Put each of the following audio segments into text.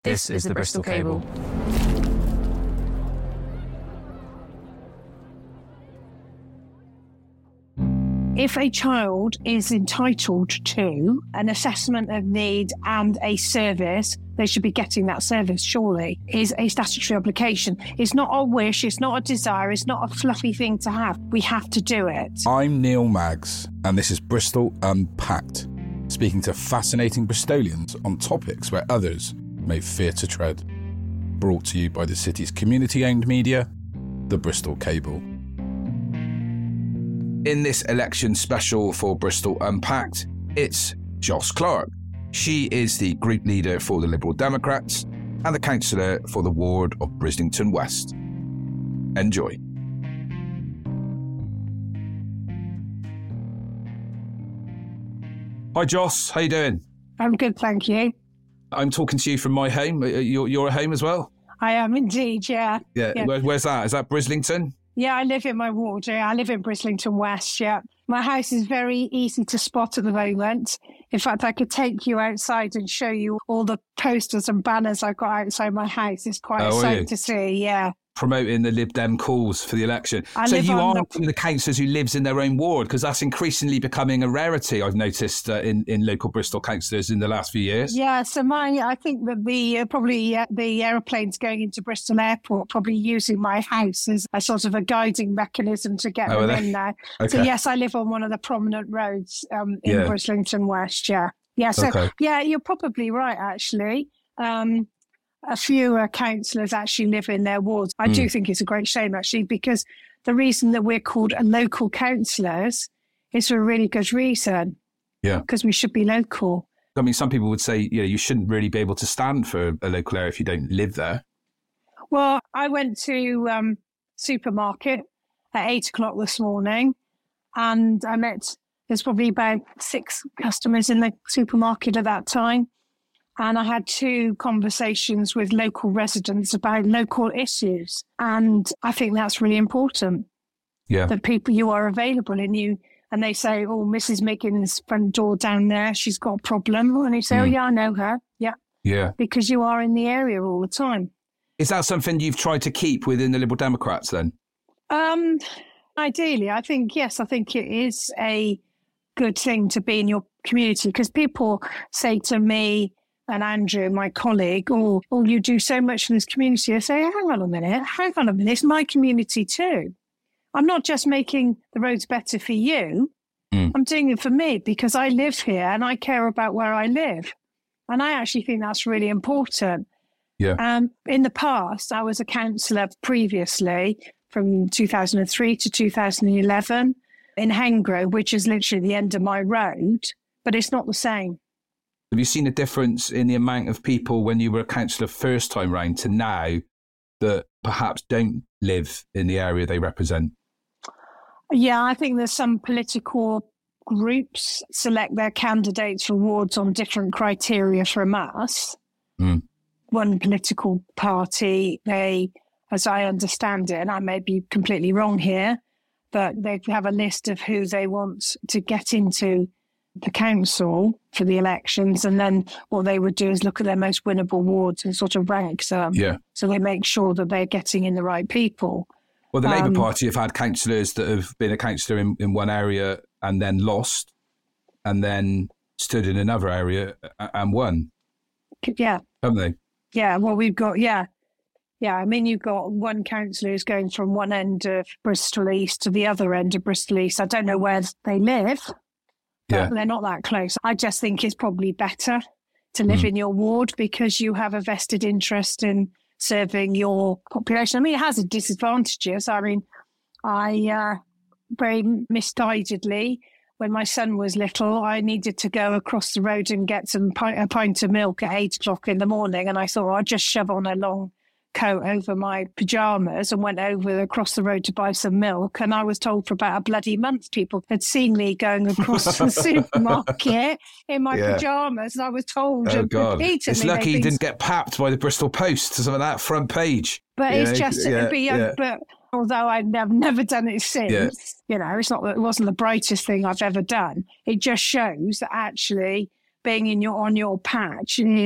This is the Bristol Cable. If a child is entitled to an assessment of need and a service, they should be getting that service, surely, is a statutory obligation. It's not a wish, it's not a desire, it's not a fluffy thing to have. We have to do it. I'm Neil Maggs, and this is Bristol Unpacked, speaking to fascinating Bristolians on topics where others may fear to tread. Brought to you by the city's community-owned media, the Bristol Cable. In this election special for Bristol Unpacked, it's Joss Clark. She is the group leader for the Liberal Democrats and the councillor for the ward of Brislington West. Enjoy. Hi Joss, how you doing? I'm good, thank you. I'm talking to you from my home. You're at home as well? I am indeed, yeah. Yeah. Where's that? Is that Brislington? Yeah, I live in my ward. Yeah, I live in Brislington West. Yeah, my house is very easy to spot at the moment. In fact, I could take you outside and show you all the posters and banners I've got outside my house. It's quite a sight to see. Yeah. Promoting the Lib Dem cause for the election. So you are one of the councillors who lives in their own ward, because that's increasingly becoming a rarity, I've noticed, in local Bristol councillors in the last few years. Yeah, so I think that the aeroplanes going into Bristol Airport probably using my house as a sort of a guiding mechanism to get them in there. Okay. So yes, I live on one of the prominent roads in Brislington West, yeah. Yeah, so yeah, you're probably right, actually. A few councillors actually live in their wards. I do think it's a great shame, actually, because the reason that we're called local councillors is for a really good reason. Yeah. Because we should be local. I mean, some people would say, you shouldn't really be able to stand for a local area if you don't live there. Well, I went to supermarket at 8:00 this morning, and there's probably about 6 customers in the supermarket at that time. And I had 2 conversations with local residents about local issues. And I think that's really important. Yeah. That you are available and they say, oh, Mrs. Miggins' front door down there, she's got a problem. And you say, oh, yeah, I know her. Yeah. Yeah. Because you are in the area all the time. Is that something you've tried to keep within the Liberal Democrats then? Ideally, I think it is a good thing to be in your community, because people say to me, and Andrew, my colleague, oh, you do so much for this community. I say, hang on a minute, it's my community too. I'm not just making the roads better for you. I'm doing it for me, because I live here and I care about where I live. And I actually think that's really important. Yeah. In the past, I was a councillor previously from 2003 to 2011 in Hengrove, which is literally the end of my road, but it's not the same. Have you seen a difference in the amount of people when you were a councillor first time round to now that perhaps don't live in the area they represent? Yeah, I think there's some political groups select their candidates for wards on different criteria from us. One political party, they, as I understand it, and I may be completely wrong here, but they have a list of who they want to get into the council for the elections, and then what they would do is look at their most winnable wards and sort of rank them. Yeah. So they make sure that they're getting in the right people. Well, the Labour Party have had councillors that have been a councillor in one area and then lost, and then stood in another area and won. Yeah. Haven't they? Yeah. Well, we've got, yeah. I mean, you've got one councillor who's going from one end of Bristol East to the other end of Bristol East. I don't know where they live. Yeah. They're not that close. I just think it's probably better to live in your ward, because you have a vested interest in serving your population. I mean, it has its disadvantages. I mean, I very misguidedly, when my son was little, I needed to go across the road and get a pint of milk at 8:00 in the morning. And I thought, I'd just shove on a long coat over my pyjamas and went over across the road to buy some milk. And I was told for about a bloody month people had seen me going across the supermarket in my pyjamas. And I was told repeatedly. It's lucky you didn't get papped by the Bristol Post to some of that front page. But it's just, but although I've never done it since, it wasn't the brightest thing I've ever done. It just shows that actually being on your patch is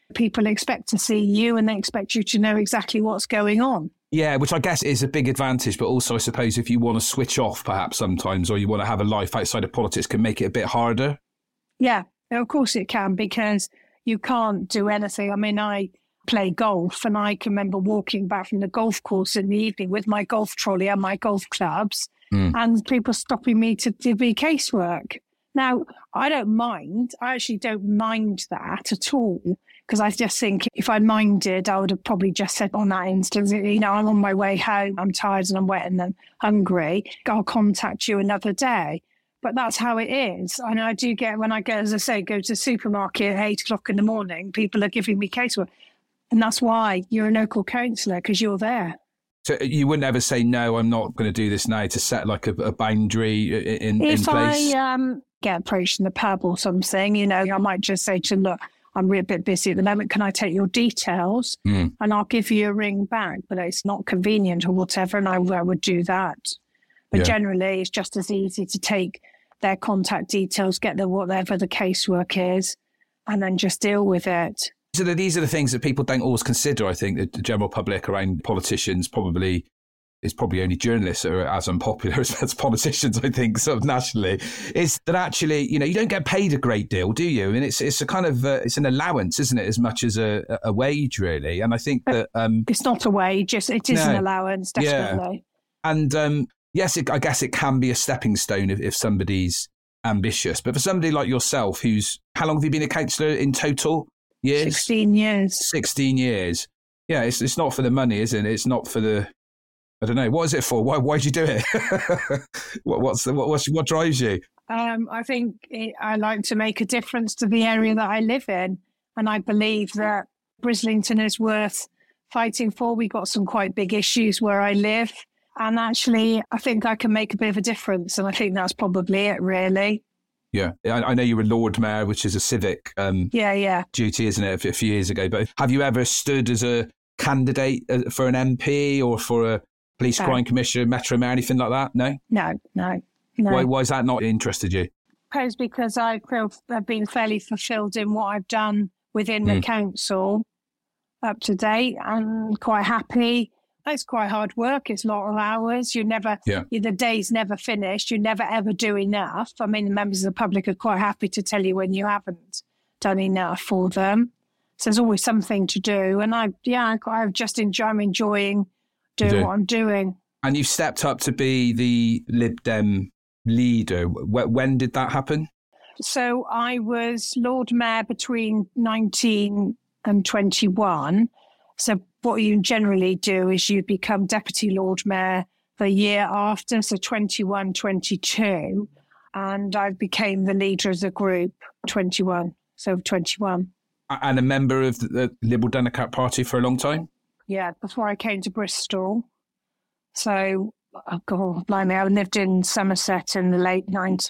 People expect to see you and they expect you to know exactly what's going on. Yeah, which I guess is a big advantage, but also I suppose if you want to switch off perhaps sometimes, or you want to have a life outside of politics, can make it a bit harder. Yeah, of course it can, because you can't do anything. I mean, I play golf, and I can remember walking back from the golf course in the evening with my golf trolley and my golf clubs, and people stopping me to do casework. Now, I don't mind. I actually don't mind that at all, because I just think if I minded, I would have probably just said on that instance, you know, I'm on my way home, I'm tired and I'm wet and I'm hungry, I'll contact you another day. But that's how it is. And I do get, when I go, as I say, go to the supermarket at 8 o'clock in the morning, people are giving me casework. And that's why you're a local councillor, because you're there. So you wouldn't ever say, no, I'm not going to do this now, to set like a boundary in place? If I get approached in the pub or something, you know, I might just say to them, look, I'm a bit busy at the moment. Can I take your details? And I'll give you a ring back, but it's not convenient or whatever. And I would do that. But generally, it's just as easy to take their contact details, get them whatever the casework is, and then just deal with it. So these are the things that people don't always consider. I think the general public around politicians it's probably only journalists that are as unpopular as politicians, I think, sort of nationally, is that actually, you know, you don't get paid a great deal, do you? I mean, it's a kind of, it's an allowance, isn't it, as much as a wage, really? And I think that... it's not a wage, it is an allowance, definitely. Yeah. And yes, I guess it can be a stepping stone if somebody's ambitious. But for somebody like yourself, how long have you been a councillor in total? Years? 16 years. 16 years. Yeah, it's not for the money, is it? It's not for the... I don't know. What is it for? Why'd you do it? What drives you? I think I like to make a difference to the area that I live in. And I believe that Brislington is worth fighting for. We've got some quite big issues where I live. And actually, I think I can make a bit of a difference. And I think that's probably it, really. Yeah. I know you were Lord Mayor, which is a civic duty, isn't it, a few years ago. But have you ever stood as a candidate for an MP or for a Police Crime Commissioner, Metro Mayor, anything like that? No? No. Why has that not interested you? Because I feel I've been fairly fulfilled in what I've done within the council up to date. I'm quite happy. It's quite hard work. It's a lot of hours. The day's never finished. You never ever do enough. I mean, the members of the public are quite happy to tell you when you haven't done enough for them. So there's always something to do. And I'm enjoying doing what I'm doing. And you've stepped up to be the Lib Dem leader. When did that happen? So I was Lord Mayor between 19 and 21. So what you generally do is you become Deputy Lord Mayor the year after, so 21, 22. And I became the leader of the group, 21. So 21. And a member of the Liberal Democrat Party for a long time? Yeah, before I came to Bristol. So, blimey, I lived in Somerset in the late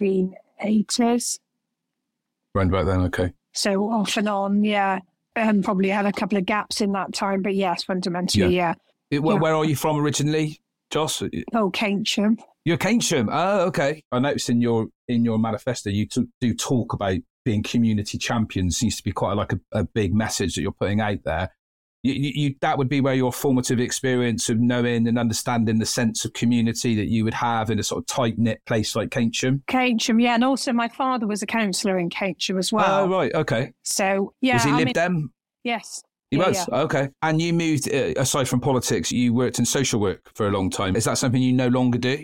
1980s. Round about then, okay. So off and on, yeah. Probably had a couple of gaps in that time, but yes, fundamentally, yeah. Where are you from originally, Joss? Oh, Keynsham. You're Keynsham. Oh, okay. I noticed in your manifesto you do talk about being community champions. Seems to be quite a big message that you're putting out there. You that would be where your formative experience of knowing and understanding the sense of community that you would have in a sort of tight-knit place like Keynsham? Keynsham, yeah. And also my father was a councillor in Keynsham as well. Oh, right, okay. So, yeah. Was he Lib Dem? Yes. He was? Yeah. Okay. And you moved, aside from politics, you worked in social work for a long time. Is that something you no longer do?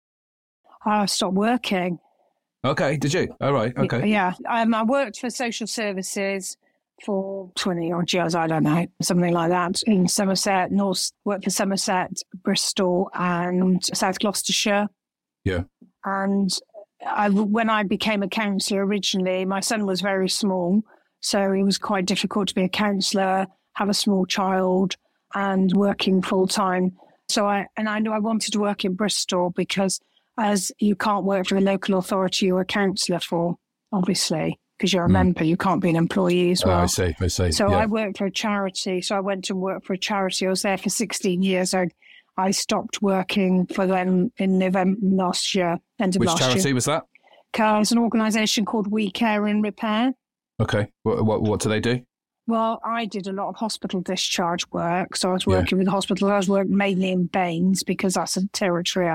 I stopped working. Okay, did you? All right, okay. Yeah. I worked for social services for 20 odd years, I don't know, something like that, in Somerset, worked for Somerset, Bristol and South Gloucestershire. Yeah. And when I became a councillor originally, my son was very small, so it was quite difficult to be a councillor, have a small child and working full time. So I knew I wanted to work in Bristol because as you can't work for a local authority you're a councillor for, obviously. Because you're a member, you can't be an employee as well. I see. So I worked for a charity. So I went and worked for a charity. I was there for 16 years. I stopped working for them in November last year, end of last year. Which charity was that? It's an organisation called We Care and Repair. Okay. What do they do? Well, I did a lot of hospital discharge work. So I was working with the hospital. I was working mainly in Baines because that's a territory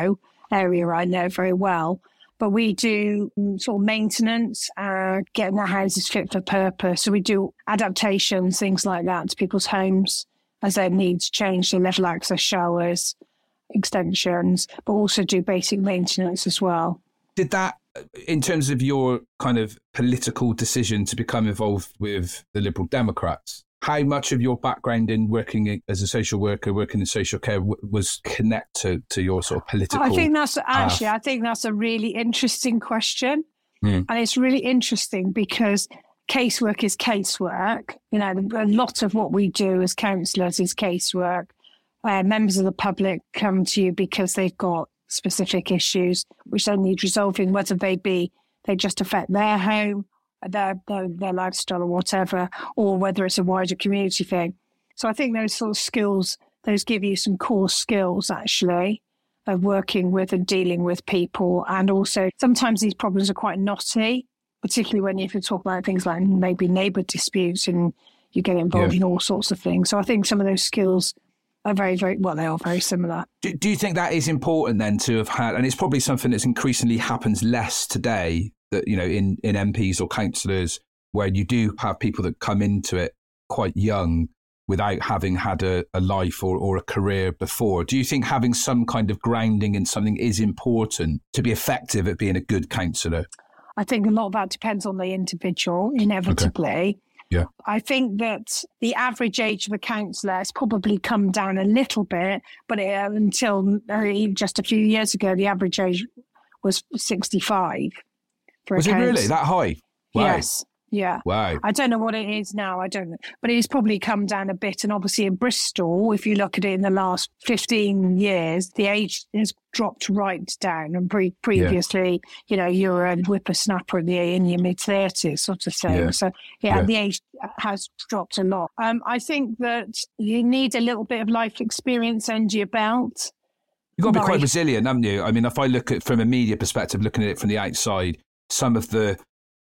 area I know very well. But we do sort of maintenance, getting the houses fit for purpose. So we do adaptations, things like that to people's homes as their needs change. So level access showers, extensions, but also do basic maintenance as well. Did that, in terms of your kind of political decision to become involved with the Liberal Democrats, how much of your background in working as a social worker, working in social care, was connected to your sort of political? I think that's a really interesting question. And it's really interesting because casework is casework. You know, a lot of what we do as counsellors is casework. Members of the public come to you because they've got specific issues which they need resolving, whether they just affect their home, their lifestyle or whatever, or whether it's a wider community thing. So I think those sort of skills, those give you some core skills actually of working with and dealing with people. And also sometimes these problems are quite knotty, particularly if you talk about things like maybe neighbour disputes and you get involved in all sorts of things. So I think some of those skills are very, very, well, they are very similar. Do you think that is important then to have had, and it's probably something that's increasingly happens less today, that, you know, in MPs or councillors, where you do have people that come into it quite young without having had a life or a career before. Do you think having some kind of grounding in something is important to be effective at being a good counsellor? I think a lot of that depends on the individual, inevitably. Okay. Yeah. I think that the average age of a counsellor has probably come down a little bit, but until just a few years ago, the average age was 65. Was it really that high? Wow. Yes. Yeah. Wow. I don't know what it is now. I don't know. But it's probably come down a bit. And obviously in Bristol, if you look at it in the last 15 years, the age has dropped right down. And previously, you know, you're a whippersnapper in your mid-30s sort of thing. Yeah. So, the age has dropped a lot. I think that you need a little bit of life experience under your belt. You've got to be quite resilient, haven't you? I mean, if I look at from a media perspective, looking at it from the outside, some of the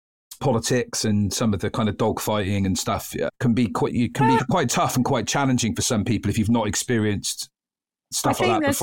politics and some of the kind of dogfighting and stuff can be quite tough and quite challenging for some people if you've not experienced stuff like that before.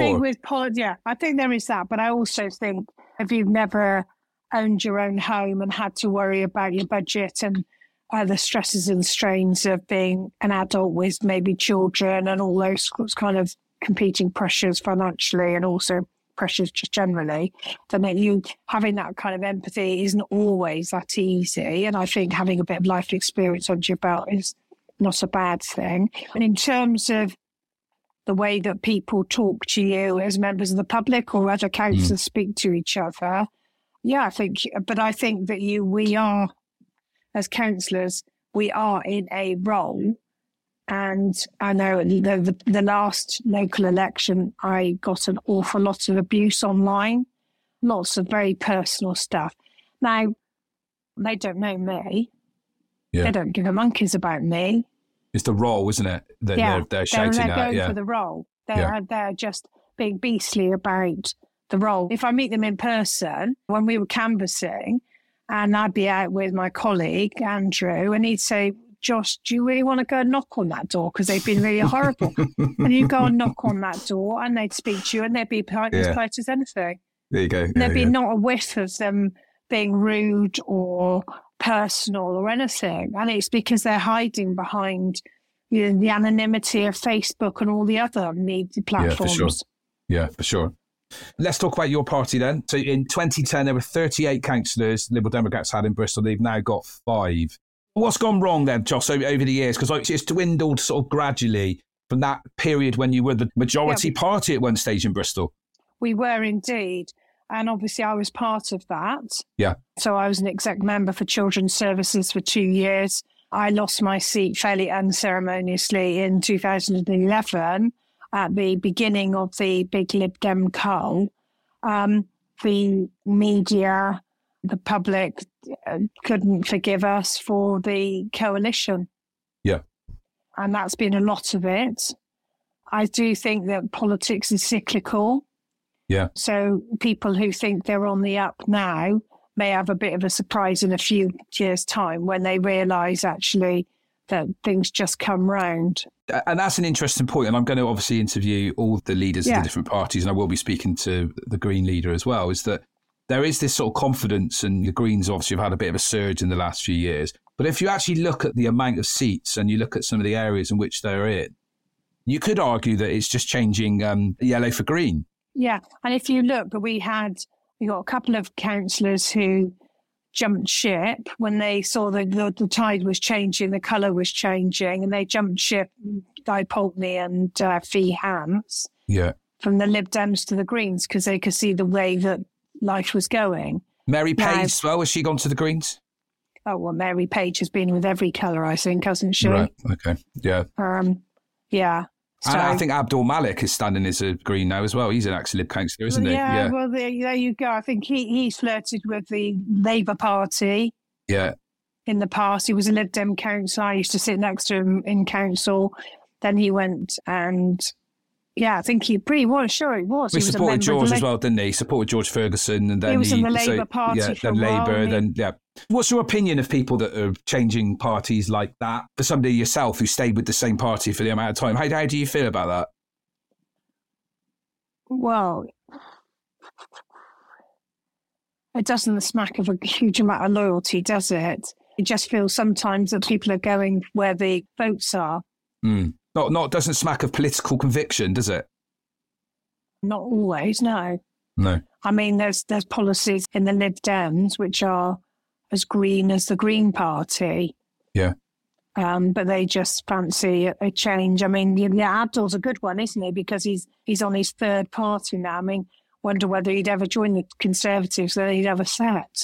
I think there is that, but I also think if you've never owned your own home and had to worry about your budget and the stresses and strains of being an adult with maybe children and all those kind of competing pressures financially and also pressures just generally, then you having that kind of empathy isn't always that easy. And I think having a bit of life experience under your belt is not a bad thing. And in terms of the way that people talk to you as members of the public or other councillors speak to each other, I think that we are, as councillors, we are in a role. And I know the last local election, I got an awful lot of abuse online, lots of very personal stuff. Now, they don't know me. Yeah. They don't give a monkeys about me. It's the role, isn't it? They're shouting they're at. Going for the role. They're just being beastly about the role. If I meet them in person, when we were canvassing, and I'd be out with my colleague, Andrew, and he'd say, Josh, do you really want to go and knock on that door? Because they've been really horrible. And you go and knock on that door and they'd speak to you and they'd be as polite as anything. There you go. And there'd be not a whiff of them being rude or personal or anything. And it's because they're hiding behind the anonymity of Facebook and all the other media platforms. Yeah, for sure. Let's talk about your party then. So in 2010, there were 38 councillors Liberal Democrats had in Bristol. They've now got 5. What's gone wrong then, Joss, over the years? Because it's dwindled sort of gradually from that period when you were the majority party at one stage in Bristol. We were indeed. And obviously I was part of that. Yeah. So I was an exec member for Children's Services for 2 years. I lost my seat fairly unceremoniously in 2011 at the beginning of the big Lib Dem cull. The media, the public couldn't forgive us for the coalition. Yeah. And that's been a lot of it. I do think that politics is cyclical. Yeah. So people who think they're on the up now may have a bit of a surprise in a few years' time when they realise actually that things just come round. And that's an interesting point. And I'm going to obviously interview all the leaders of the different parties, and I will be speaking to the Green leader as well, is that there is this sort of confidence, and the Greens obviously have had a bit of a surge in the last few years. But if you actually look at the amount of seats and you look at some of the areas in which they're in, you could argue that it's just changing yellow for green. Yeah. And if you look, we got a couple of councillors who jumped ship when they saw the tide was changing, the colour was changing, and they jumped ship, Guy Pulteney and Fee Hants, from the Lib Dems to the Greens, because they could see the way that life was going. Mary Page as well, has she gone to the Greens? Oh, well, Mary Page has been with every colour, I think, hasn't she? Right, okay, yeah. Yeah. So, and I think Abdul Malik is standing as a Green now as well. He's an ex-Lib councillor, isn't he? Yeah, well, there you go. I think he's flirted with the Labour Party. Yeah. In the past, he was a Lib Dem councillor. I used to sit next to him in council. Then he went and, I think he was. Sure, he was. He supported George as well, didn't he? He supported George Ferguson. And then he was in the Labour Party for a while. Labour, What's your opinion of people that are changing parties like that? For somebody yourself who stayed with the same party for the amount of time, how do you feel about that? Well, it doesn't smack of a huge amount of loyalty, does it? It just feels sometimes that people are going where the votes are. Not doesn't smack of political conviction, does it? Not always, no. No. I mean, there's policies in the Lib Dems which are as green as the Green Party. Yeah. But they just fancy a change. I mean, Abdul's a good one, isn't he? Because he's on his third party now. I mean, wonder whether he'd ever join the Conservatives, that he'd ever set.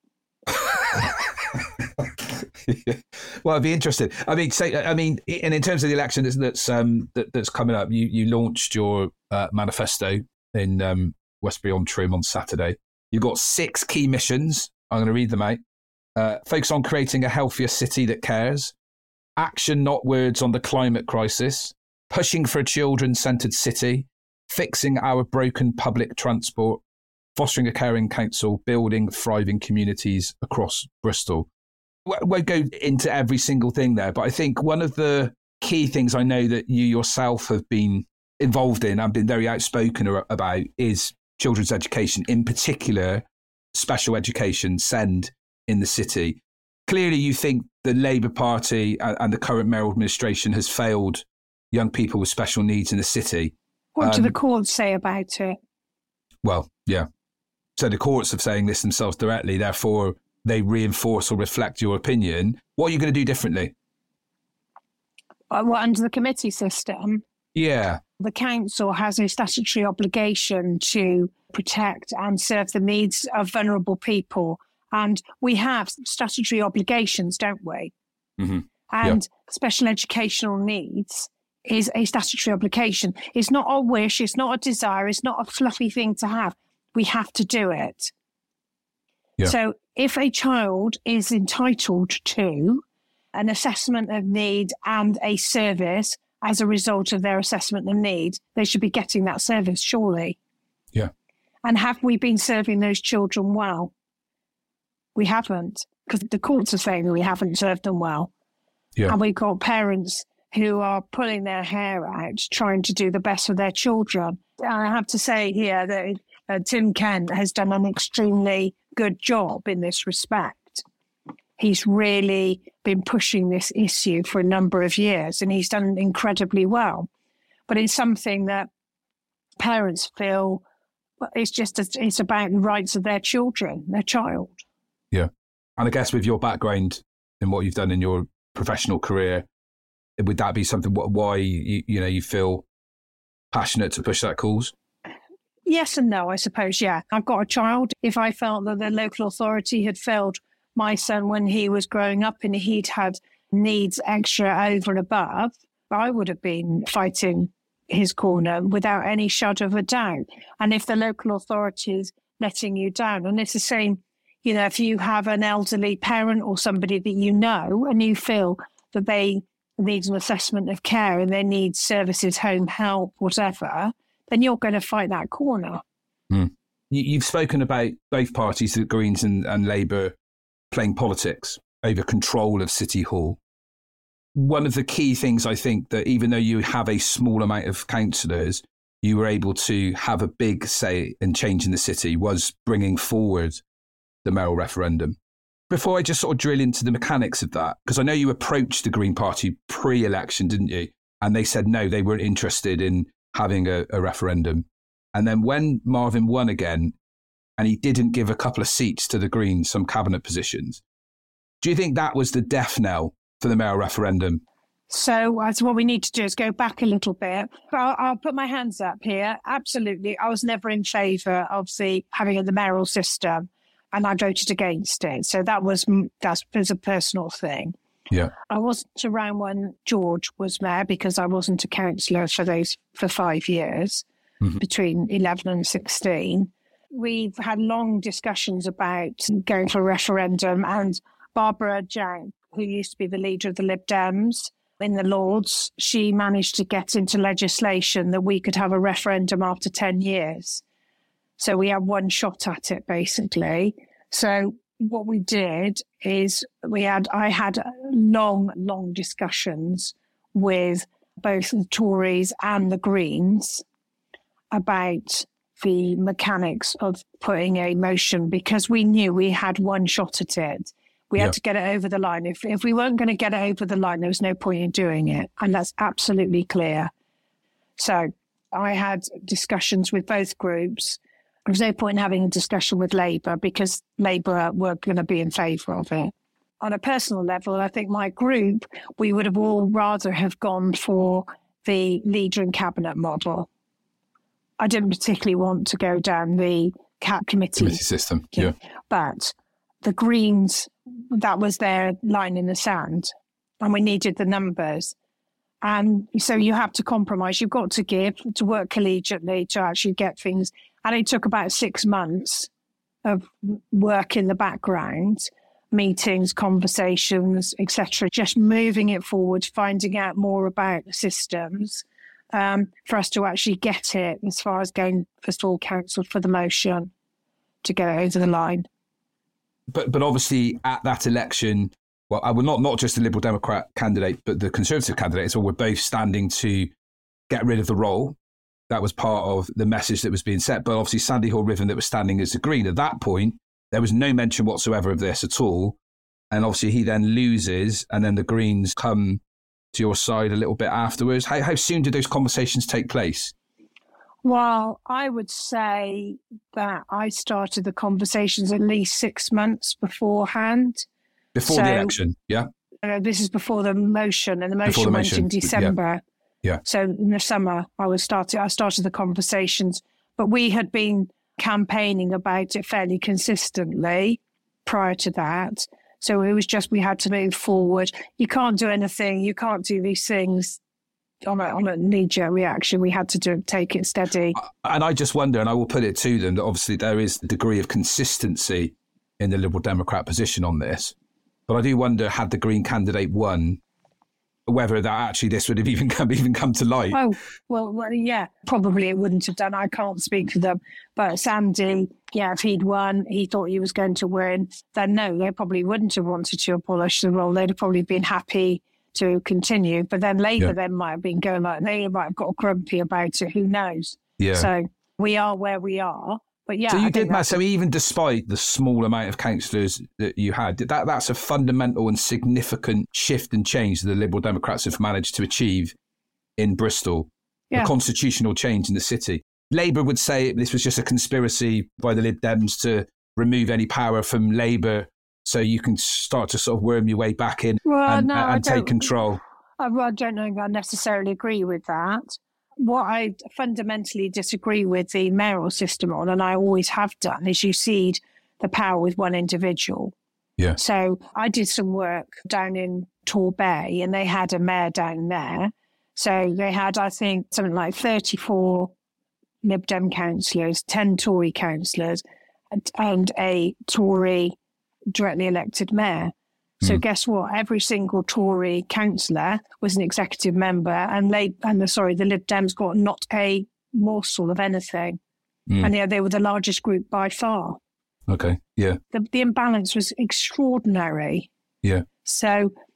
Well, it'd be interesting. I mean, and in terms of the election that's coming up, you launched your manifesto in Westbury-on-Trim on Saturday. You've got 6 key missions. I'm going to read them out. Focus on creating a healthier city that cares. Action, not words, on the climate crisis. Pushing for a children-centred city. Fixing our broken public transport. Fostering a caring council. Building thriving communities across Bristol. I won't go into every single thing there, but I think one of the key things I know that you yourself have been involved in and been very outspoken about is children's education, in particular special education, SEND, in the city. Clearly, you think the Labour Party and the current mayoral administration has failed young people with special needs in the city. What do the courts say about it? Well, yeah. So the courts are saying this themselves directly, therefore they reinforce or reflect your opinion. What are you going to do differently? Well, under the committee system, yeah, the council has a statutory obligation to protect and serve the needs of vulnerable people. And we have statutory obligations, don't we? Mm-hmm. And special educational needs is a statutory obligation. It's not a wish, it's not a desire, it's not a fluffy thing to have. We have to do it. Yeah. So if a child is entitled to an assessment of need and a service as a result of their assessment of need, they should be getting that service, surely. Yeah. And have we been serving those children well? We haven't, because the courts are saying that we haven't served them well. Yeah. And we've got parents who are pulling their hair out, trying to do the best for their children. I have to say here that Tim Kent has done an extremely good job in this respect. He's really been pushing this issue for a number of years, and he's done incredibly well. But it's something that parents feel it's about the rights of their children, their child. Yeah. And I guess with your background and what you've done in your professional career, would that be something why you feel passionate to push that cause? Yes and no, I suppose, yeah. I've got a child. If I felt that the local authority had failed my son when he was growing up and he'd had needs extra over and above, I would have been fighting his corner without any shadow of a doubt. And if the local authority is letting you down, and it's the same, if you have an elderly parent or somebody that you know and you feel that they need an assessment of care and they need services, home help, whatever, then you're going to fight that corner. Mm. You've spoken about both parties, the Greens and Labour, playing politics over control of City Hall. one of the key things, I think, that even though you have a small amount of councillors, you were able to have a big say in changing the city was bringing forward the mayoral referendum. Before I just sort of drill into the mechanics of that, because I know you approached the Green Party pre-election, didn't you? And they said no, they weren't interested in having a referendum. And then when Marvin won again, and he didn't give a couple of seats to the Greens, some cabinet positions, do you think that was the death knell for the mayoral referendum? So what we need to do is go back a little bit. I'll put my hands up here. Absolutely. I was never in favour of having the mayoral system, and I voted against it. So that was a personal thing. Yeah. I wasn't around when George was mayor because I wasn't a councillor for 5 years, between 11 and 16. We've had long discussions about going for a referendum, and Barbara Jank, who used to be the leader of the Lib Dems in the Lords, she managed to get into legislation that we could have a referendum after 10 years. So we had one shot at it, basically. So what we did is I had long discussions with both the Tories and the Greens about the mechanics of putting a motion, because we knew we had one shot at it. We had to get it over the line. If we weren't going to get it over the line, there was no point in doing it. And that's absolutely clear. So I had discussions with both groups. There was no point in having a discussion with Labour because Labour were going to be in favour of it. On a personal level, I think my group, we would have all rather have gone for the leader and cabinet model. I didn't particularly want to go down the committee system. Yeah. But the Greens, that was their line in the sand, and we needed the numbers. And so you have to compromise. You've got to give, to work collegiately, to actually get things. And it took about 6 months of work in the background, meetings, conversations, etc., just moving it forward, finding out more about the systems, for us to actually get it as far as going for full council for the motion to get it over the line. But obviously at that election, well, I would not just the Liberal Democrat candidate, but the Conservative candidates were both standing to get rid of the role. That was part of the message that was being set. But obviously Sandy Hall-Riven that was standing as a Green. At that point, there was no mention whatsoever of this at all. And obviously he then loses, and then the Greens come to your side a little bit afterwards. How soon did those conversations take place? Well, I would say that I started the conversations at least 6 months beforehand. Before the election, yeah? This is before the motion, and the motion went in December. Yeah. So in the summer, I started the conversations, but we had been campaigning about it fairly consistently prior to that. So it was just we had to move forward. You can't do anything. You can't do these things on a knee-jerk reaction. We had to take it steady. And I just wonder, and I will put it to them, that obviously there is a degree of consistency in the Liberal Democrat position on this. But I do wonder, had the Green candidate won, whether that actually this would have even come to light. Oh, well, yeah, probably it wouldn't have done. I can't speak for them. But Sandy, yeah, if he'd won, he thought he was going to win, then no, they probably wouldn't have wanted to abolish the role. They'd have probably been happy to continue. But then Labour then might have been going like, they might have got grumpy about it. Who knows? Yeah. So we are where we are. But yeah, so you did, Matt. So even despite the small amount of councillors that you had, that's a fundamental and significant shift and change that the Liberal Democrats have managed to achieve in Bristol. Yeah. A constitutional change in the city. Labour would say this was just a conspiracy by the Lib Dems to remove any power from Labour, so you can start to sort of worm your way back in and take control. I don't know if I necessarily agree with that. What I fundamentally disagree with the mayoral system on, and I always have done, is you cede the power with one individual. Yeah. So I did some work down in Torbay, and they had a mayor down there. So they had, I think, something like 34 Lib Dem councillors, 10 Tory councillors, and a Tory directly elected mayor. So guess what? Every single Tory councillor was an executive member, and the Lib Dems got not a morsel of anything. And they were the largest group by far. Okay, yeah. The imbalance was extraordinary. Yeah. So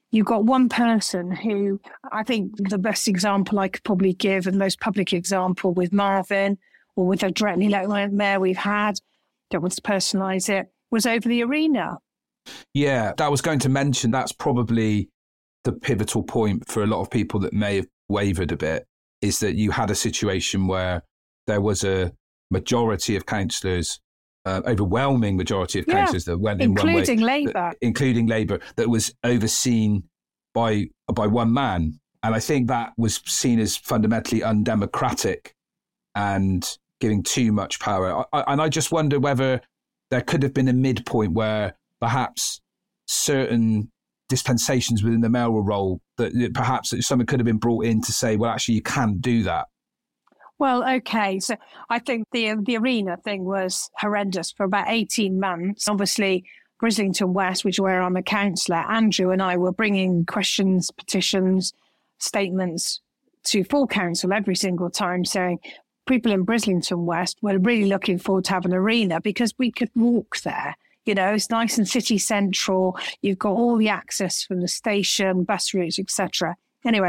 you've got one person who, I think the best example I could probably give, and the most public example with Marvin or with a directly elected mayor we've had, don't want to personalise it, was over the arena. Yeah, I was going to mention that's probably the pivotal point for a lot of people that may have wavered a bit, is that you had a situation where there was a majority of councillors, overwhelming majority of councillors that went in one way. Including Labour, that was overseen by one man. And I think that was seen as fundamentally undemocratic and giving too much power. And I just wonder whether there could have been a midpoint where perhaps certain dispensations within the mayoral role, that perhaps someone could have been brought in to say, well, actually, you can't do that. Well, okay. So I think the arena thing was horrendous for about 18 months. Obviously, Brislington West, which is where I'm a councillor, Andrew and I were bringing questions, petitions, statements to full council every single time saying people in Brislington West were really looking forward to have an arena because we could walk there. You know, it's nice and city central. You've got all the access from the station, bus routes, etc. Anyway,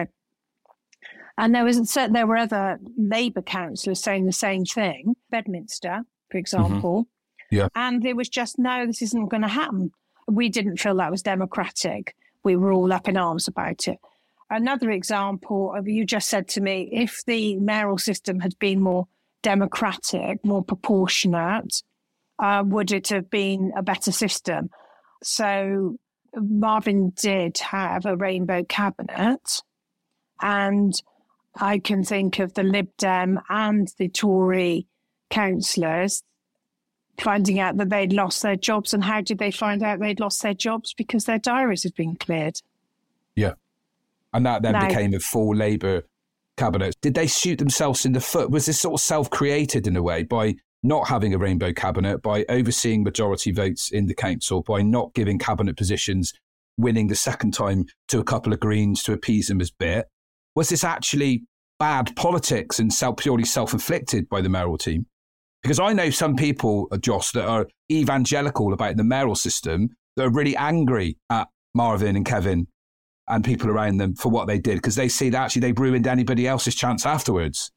and there were other Labour councillors saying the same thing. Bedminster, for example. Mm-hmm. Yeah. And it was just, no, this isn't going to happen. We didn't feel that was democratic. We were all up in arms about it. Another example of, you just said to me, if the mayoral system had been more democratic, more proportionate, would it have been a better system? So Marvin did have a rainbow cabinet, and I can think of the Lib Dem and the Tory councillors finding out that they'd lost their jobs. And how did they find out they'd lost their jobs? Because their diaries had been cleared. Yeah. And that then became a full Labour cabinet. Did they shoot themselves in the foot? Was this sort of self-created in a way by not having a rainbow cabinet, by overseeing majority votes in the council, by not giving cabinet positions, winning the second time to a couple of Greens to appease them as bit? Was this actually bad politics and purely self-inflicted by the mayoral team? Because I know some people, Joss, that are evangelical about the mayoral system, that are really angry at Marvin and Kevin and people around them for what they did, because they see that actually they ruined anybody else's chance afterwards.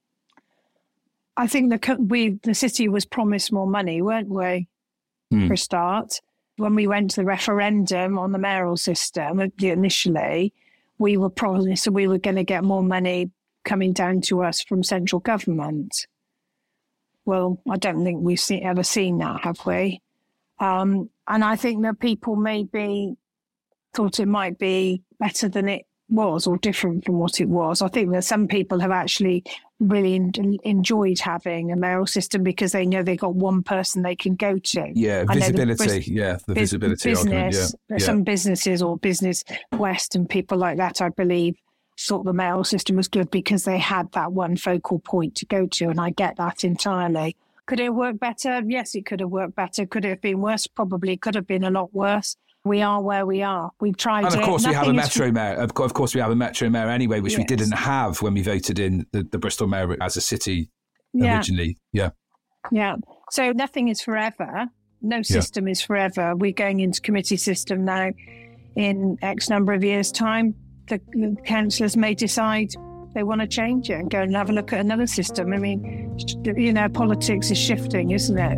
I think the city was promised more money, weren't we, for a start? When we went to the referendum on the mayoral system initially, we were promised that we were going to get more money coming down to us from central government. Well, I don't think we've ever seen that, have we? And I think that people maybe thought it might be better than it was or different from what it was. I think that some people have actually really enjoyed having a mayoral system because they know they got one person they can go to. Yeah, visibility. The visibility argument. Yeah. Some businesses or Business West and people like that, I believe, thought the mayoral system was good because they had that one focal point to go to, and I get that entirely. Could it work better? Yes, it could have worked better. Could it have been worse? Probably could have been a lot worse. We are where we are. We've tried it. And of course, we have a metro mayor. Of course, we have a metro mayor anyway, which we didn't have when we voted in the Bristol mayor as a city originally. Yeah. So nothing is forever. No system is forever. We're going into committee system now. In X number of years' time, the councillors may decide they want to change it and go and have a look at another system. I mean, politics is shifting, isn't it?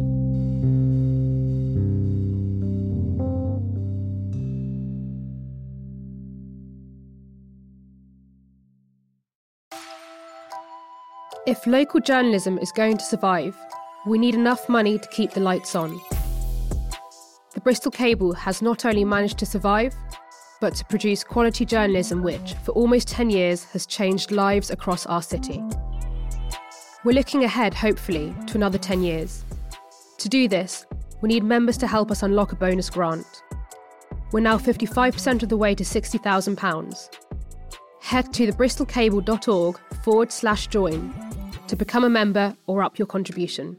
If local journalism is going to survive, we need enough money to keep the lights on. The Bristol Cable has not only managed to survive, but to produce quality journalism which, for almost 10 years, has changed lives across our city. We're looking ahead, hopefully, to another 10 years. To do this, we need members to help us unlock a bonus grant. We're now 55% of the way to £60,000. Head to thebristolcable.org/join to become a member or up your contribution.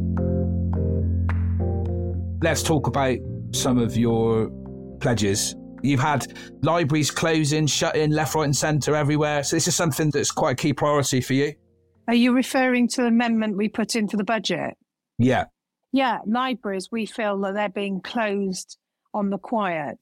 Let's talk about some of your pledges You've had libraries closing, shutting, left, right and centre everywhere. So this is something that's quite a key priority for you. Are you referring to the amendment we put in for the budget? Yeah. Yeah, libraries, we feel that they're being closed on the quiet.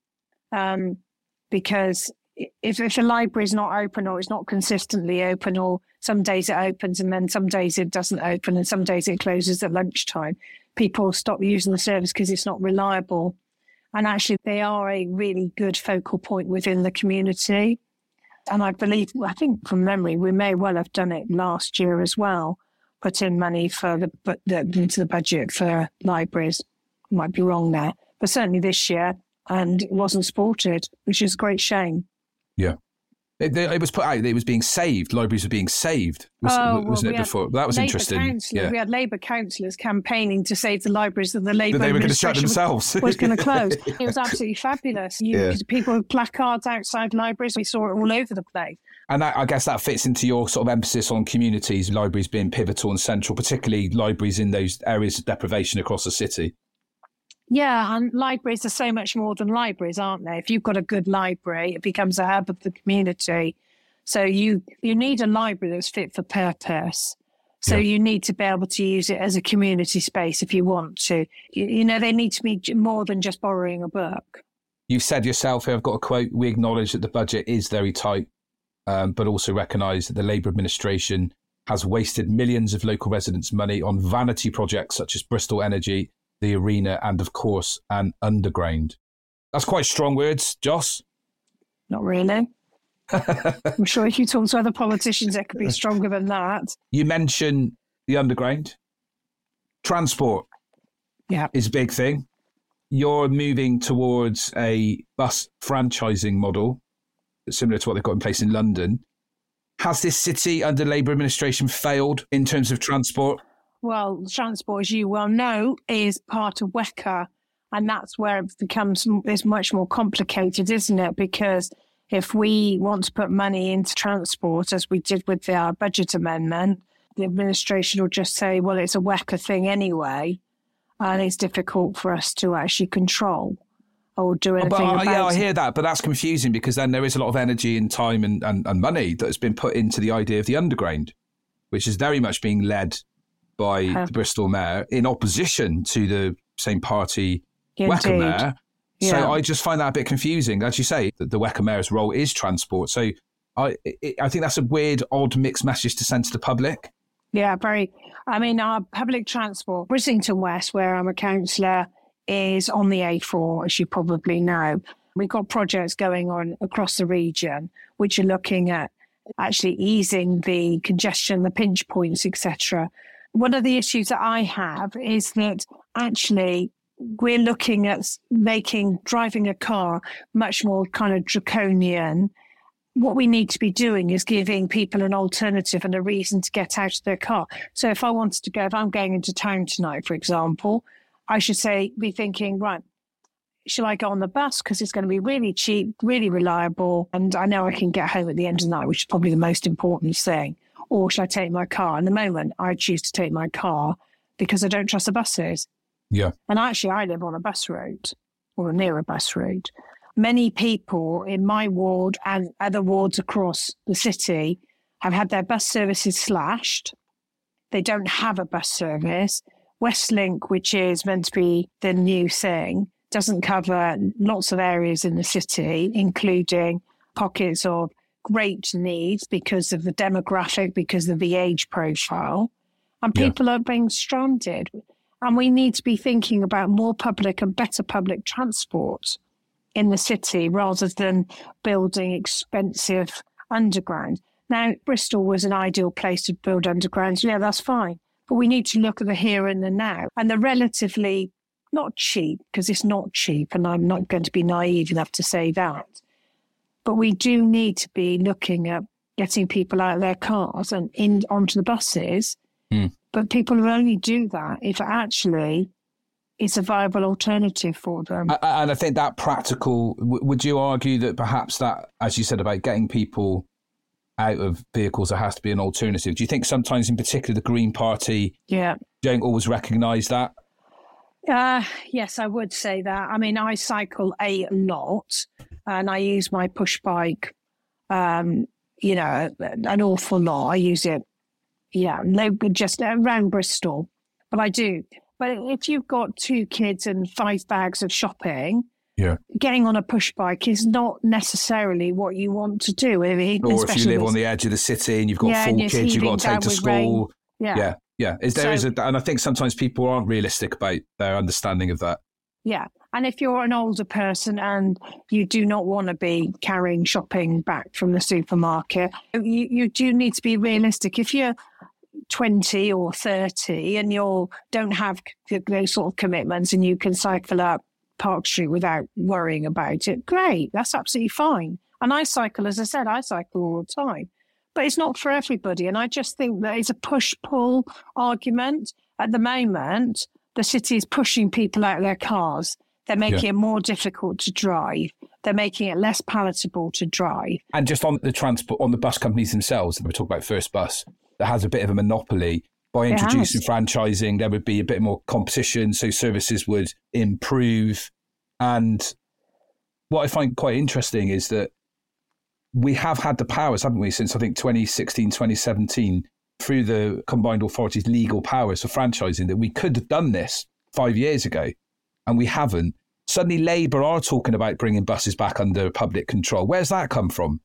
Because if a library is not open or it's not consistently open, or some days it opens and then some days it doesn't open and some days it closes at lunchtime, people stop using the service because it's not reliable. And actually, they are a really good focal point within the community. And I think from memory, we may well have done it last year as well, put in money for into the budget for libraries. Might be wrong there, but certainly this year, and it wasn't supported, which is a great shame. Yeah. It was put out that it was being saved. Libraries were being saved, wasn't it, before? That was interesting. Yeah. We had Labour councillors campaigning to save the libraries that the Labour they were going to shut themselves. was going to close. It was absolutely fabulous. People with placards outside libraries. We saw it all over the place. And I guess that fits into your sort of emphasis on communities, libraries being pivotal and central, particularly libraries in those areas of deprivation across the city. Yeah, and libraries are so much more than libraries, aren't they? If you've got a good library, it becomes a hub of the community. So you need a library that's fit for purpose. So you need to be able to use it as a community space if you want to. They need to be more than just borrowing a book. You've said yourself here, I've got a quote, we acknowledge that the budget is very tight, but also recognise that the Labour administration has wasted millions of local residents' money on vanity projects such as Bristol Energy, the Arena, and of course, an underground. That's quite strong words, Joss. Not really. I'm sure if you talk to other politicians, it could be stronger than that. You mentioned the underground. Transport is a big thing. You're moving towards a bus franchising model, similar to what they've got in place in London. Has this city under Labour administration failed in terms of transport? Well, transport, as you well know, is part of WECA, and that's where it it's much more complicated, isn't it? Because if we want to put money into transport, as we did with our budget amendment, the administration will just say, well, it's a WECA thing anyway, and it's difficult for us to actually control or do anything about it. Yeah, I hear that, but that's confusing because then there is a lot of energy and time and money that has been put into the idea of the underground, which is very much being led by the Bristol mayor in opposition to the same party WECA mayor. Yeah. So I just find that a bit confusing. As you say, the WECA mayor's role is transport. So I think that's a weird, odd mixed message to send to the public. Yeah, very. I mean, our public transport, Brislington West, where I'm a councillor, is on the A4, as you probably know. We've got projects going on across the region, which are looking at actually easing the congestion, the pinch points, etc. One of the issues that I have is that actually we're looking at making driving a car much more kind of draconian. What we need to be doing is giving people an alternative and a reason to get out of their car. So if I'm going into town tonight, for example, I should be thinking, right, shall I go on the bus because it's going to be really cheap, really reliable, and I know I can get home at the end of the night, which is probably the most important thing. Or should I take my car? In the moment, I choose to take my car because I don't trust the buses. Yeah. And actually, I live on a bus route or near a bus route. Many people in my ward and other wards across the city have had their bus services slashed. They don't have a bus service. Westlink, which is meant to be the new thing, doesn't cover lots of areas in the city, including pockets of great needs because of the demographic, because of the age profile. And people are being stranded. And we need to be thinking about more public and better public transport in the city rather than building expensive underground. Now, Bristol was an ideal place to build undergrounds. Yeah, that's fine. But we need to look at the here and the now. And the relatively, not cheap, because it's not cheap, and I'm not going to be naive enough to say that. But we do need to be looking at getting people out of their cars and onto the buses. But people will only do that if actually it's a viable alternative for them. And I think that practical, would you argue that perhaps that, as you said about getting people out of vehicles, there has to be an alternative? Do you think sometimes in particular the Green Party don't always recognise that? Yes, I would say that. I mean, I cycle a lot and I use my push bike, an awful lot. I use it, just around Bristol, but I do. But if you've got 2 kids and 5 bags of shopping, getting on a push bike is not necessarily what you want to do. Or if you live on the edge of the city and you've got 4 kids you've got to take to school. Rain. Yeah. And I think sometimes people aren't realistic about their understanding of that. Yeah. And if you're an older person and you do not want to be carrying shopping back from the supermarket, you do need to be realistic. If you're 20 or 30 and you don't have those sort of commitments and you can cycle up Park Street without worrying about it, great. That's absolutely fine. And I cycle, as I said, I cycle all the time. But it's not for everybody. And I just think that it's a push-pull argument. At the moment, the city is pushing people out of their cars. They're making it more difficult to drive. They're making it less palatable to drive. And just on the transport, on the bus companies themselves, we talk about First Bus, that has a bit of a monopoly. By introducing franchising, there would be a bit more competition, so services would improve. And what I find quite interesting is that we have had the powers, haven't we, since I think 2016, 2017, through the combined authorities' legal powers for franchising, that we could have done this 5 years ago, and we haven't. Suddenly Labour are talking about bringing buses back under public control. Where's that come from?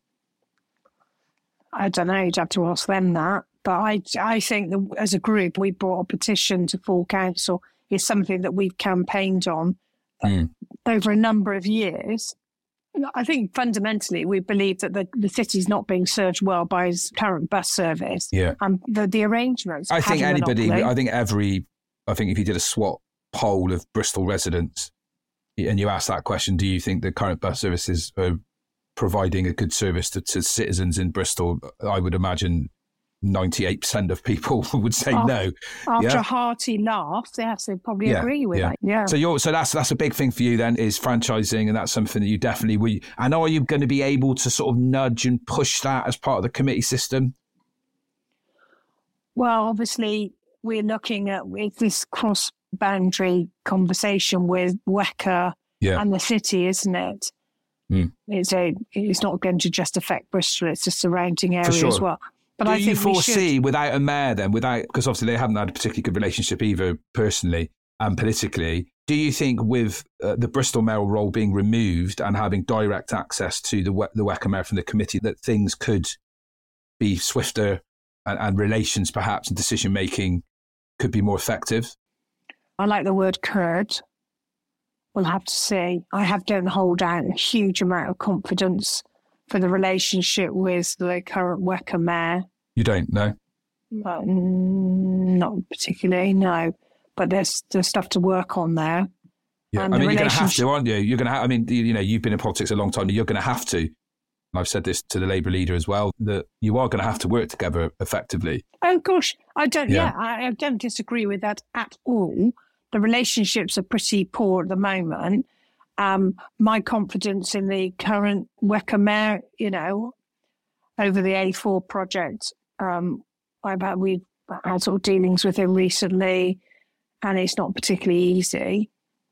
I don't know. You'd have to ask them that. But I think that as a group, we brought a petition to full council. It's something that we've campaigned on over a number of years. I think fundamentally we believe that the city's not being served well by its current bus service. Yeah. And the arrangements. I think if you did a SWOT poll of Bristol residents and you asked that question, do you think the current bus services are providing a good service to citizens in Bristol? I would imagine 98% of people would say no. After a hearty laugh, yes, they probably agree with that. Yeah. So that's a big thing for you then, is franchising, and that's something that you definitely will. And are you going to be able to sort of nudge and push that as part of the committee system? Well, obviously, we're looking at this cross-boundary conversation with WECA and the city, isn't it? It's not going to just affect Bristol; it's the surrounding area as well. But do you foresee, without a mayor then, because obviously they haven't had a particularly good relationship either personally and politically, do you think with the Bristol mayoral role being removed and having direct access to the WECA mayor from the committee, that things could be swifter and relations perhaps and decision-making could be more effective? I like the word could. We'll have to see. I don't hold out a huge amount of confidence for the relationship with the current WECA mayor. You don't know? Not particularly, no. But there's stuff to work on there. Yeah, and I mean, you're going to have to, aren't you? You're going to have, I mean, you've been in politics a long time. You're going to have to, and I've said this to the Labour leader as well, that you are going to have to work together effectively. Oh, gosh. I don't disagree with that at all. The relationships are pretty poor at the moment. My confidence in the current WECA mayor, over the A4 project, we've had sort of dealings with him recently, and it's not particularly easy.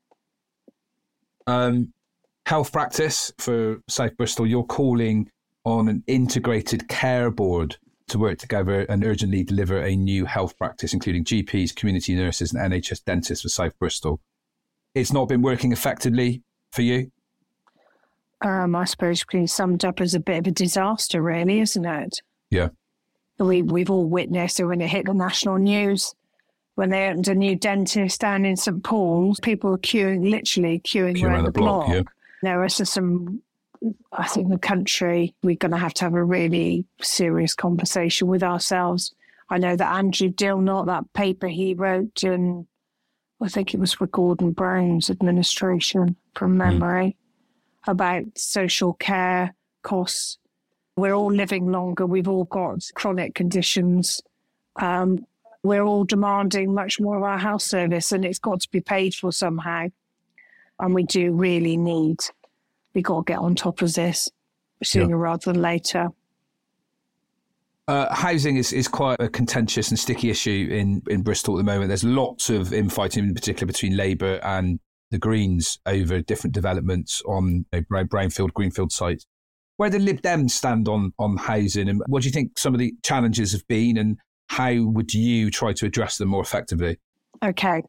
Health practice for South Bristol, you're calling on an integrated care board to work together and urgently deliver a new health practice, including GPs, community nurses and NHS dentists for South Bristol. It's not been working effectively for you? I suppose being summed up as a bit of a disaster, really, isn't it? Yeah. We've all witnessed it when it hit the national news, when they opened a new dentist down in St Paul's. People were queuing around the block. Yeah. There is I think the country, we're going to have a really serious conversation with ourselves. I know that Andrew Dilnot, that paper he wrote in, I think it was for Gordon Brown's administration from memory, about social care costs. We're all living longer. We've all got chronic conditions. We're all demanding much more of our health service, and it's got to be paid for somehow. And we do really we've got to get on top of this sooner rather than later. Housing is quite a contentious and sticky issue in Bristol at the moment. There's lots of infighting, in particular between Labour and the Greens over different developments on brownfield, greenfield sites. Where do Lib Dems stand on housing, and what do you think some of the challenges have been, and how would you try to address them more effectively? Okay,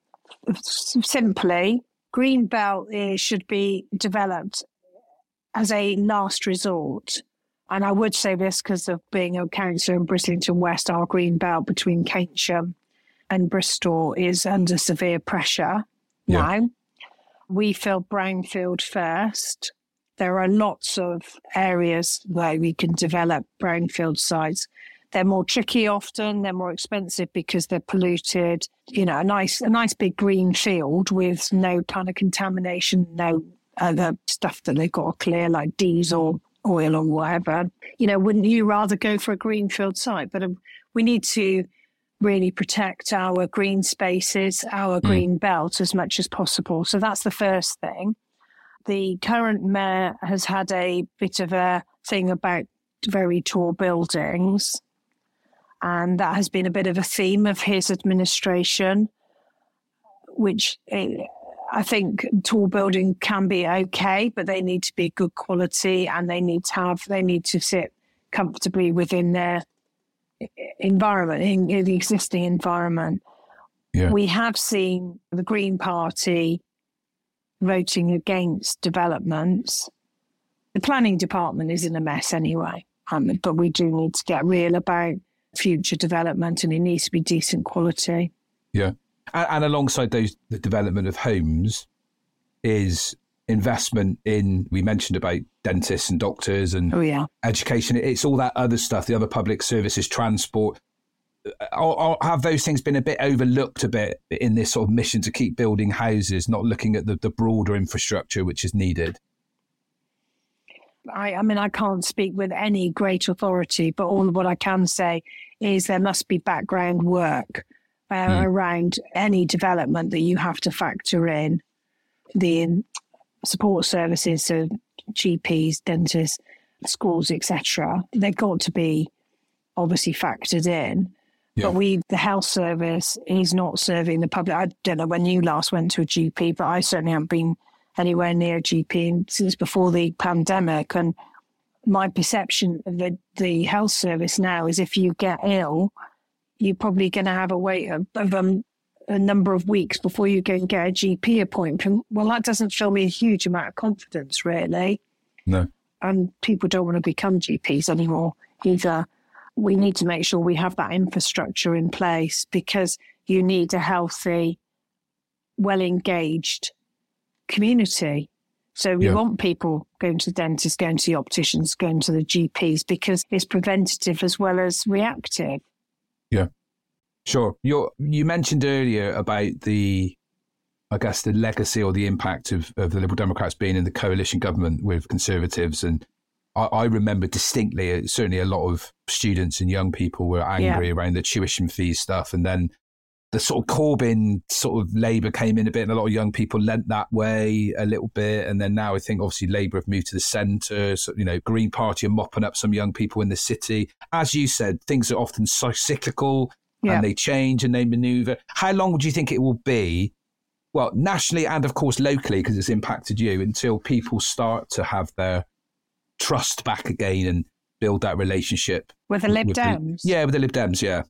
simply, Greenbelt should be developed as a last resort. And I would say this because of being a councillor in Brislington West, our Greenbelt between Keynsham and Bristol is under severe pressure now. We feel brownfield first. There are lots of areas where we can develop brownfield sites. They're more tricky often, they're more expensive because they're polluted. You know, a nice big green field with no kind of contamination, no other stuff that they've got to clear like diesel, oil or whatever. You know, wouldn't you rather go for a greenfield site? But we need to really protect our green spaces, our green belt as much as possible. So that's the first thing. The current mayor has had a bit of a thing about very tall buildings, and that has been a bit of a theme of his administration, which I think tall building can be okay, but they need to be good quality and they need to sit comfortably within their environment, in the existing environment. Yeah. We have seen the Green Party voting against developments. The planning department is in a mess anyway, but we do need to get real about future development, and it needs to be decent quality. Yeah. And alongside the development of homes is investment in, we mentioned about dentists and doctors and education. It's all that other stuff, the other public services, transport. Have those things been a bit overlooked a bit in this sort of mission to keep building houses, not looking at the broader infrastructure which is needed? I mean, I can't speak with any great authority, but all of what I can say is there must be background work around any development that you have to factor in the support services, so GPs, dentists, schools, etc. They've got to be obviously factored in. Yeah. But the health service is not serving the public. I don't know when you last went to a GP, but I certainly haven't been anywhere near a GP since before the pandemic. And my perception of the health service now is if you get ill, you're probably going to have a wait of a number of weeks before you go and get a GP appointment. Well, that doesn't fill me a huge amount of confidence, really. No. And people don't want to become GPs anymore either. We need to make sure we have that infrastructure in place because you need a healthy, well-engaged community. So we want people going to the dentist, going to the opticians, going to the GPs because it's preventative as well as reactive. Yeah, sure. You mentioned earlier about the legacy or the impact of the Liberal Democrats being in the coalition government with Conservatives. And I remember distinctly, certainly a lot of students and young people were angry around the tuition fees stuff. And then the sort of Corbyn sort of Labour came in a bit and a lot of young people leant that way a little bit. And then now I think obviously Labour have moved to the centre. So, Green Party are mopping up some young people in the city. As you said, things are often so cyclical and they change and they manoeuvre. How long would you think it will be, well, nationally and of course locally, because it's impacted you, until people start to have their trust back again and build that relationship? With the Lib Dems? With the Lib Dems, yeah.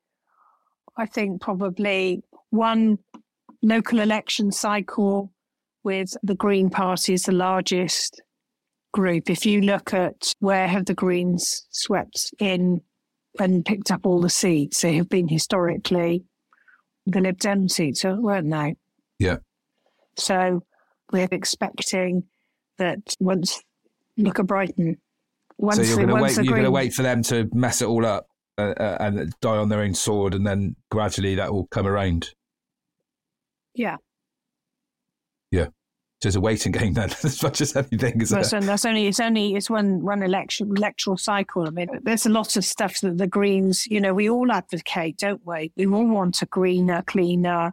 I think probably one local election cycle with the Green Party is the largest group. If you look at where have the Greens swept in and picked up all the seats, they have been historically the Lib Dem seats, weren't they? Yeah. So we're expecting that once, look at Brighton. So you're going to wait for them to mess it all up and die on their own sword, and then gradually that will come around. Yeah. Yeah. So it's a waiting game then, as much as anything, isn't it? It's one electoral cycle. I mean, there's a lot of stuff that the Greens, we all advocate, don't we? We all want a greener, cleaner,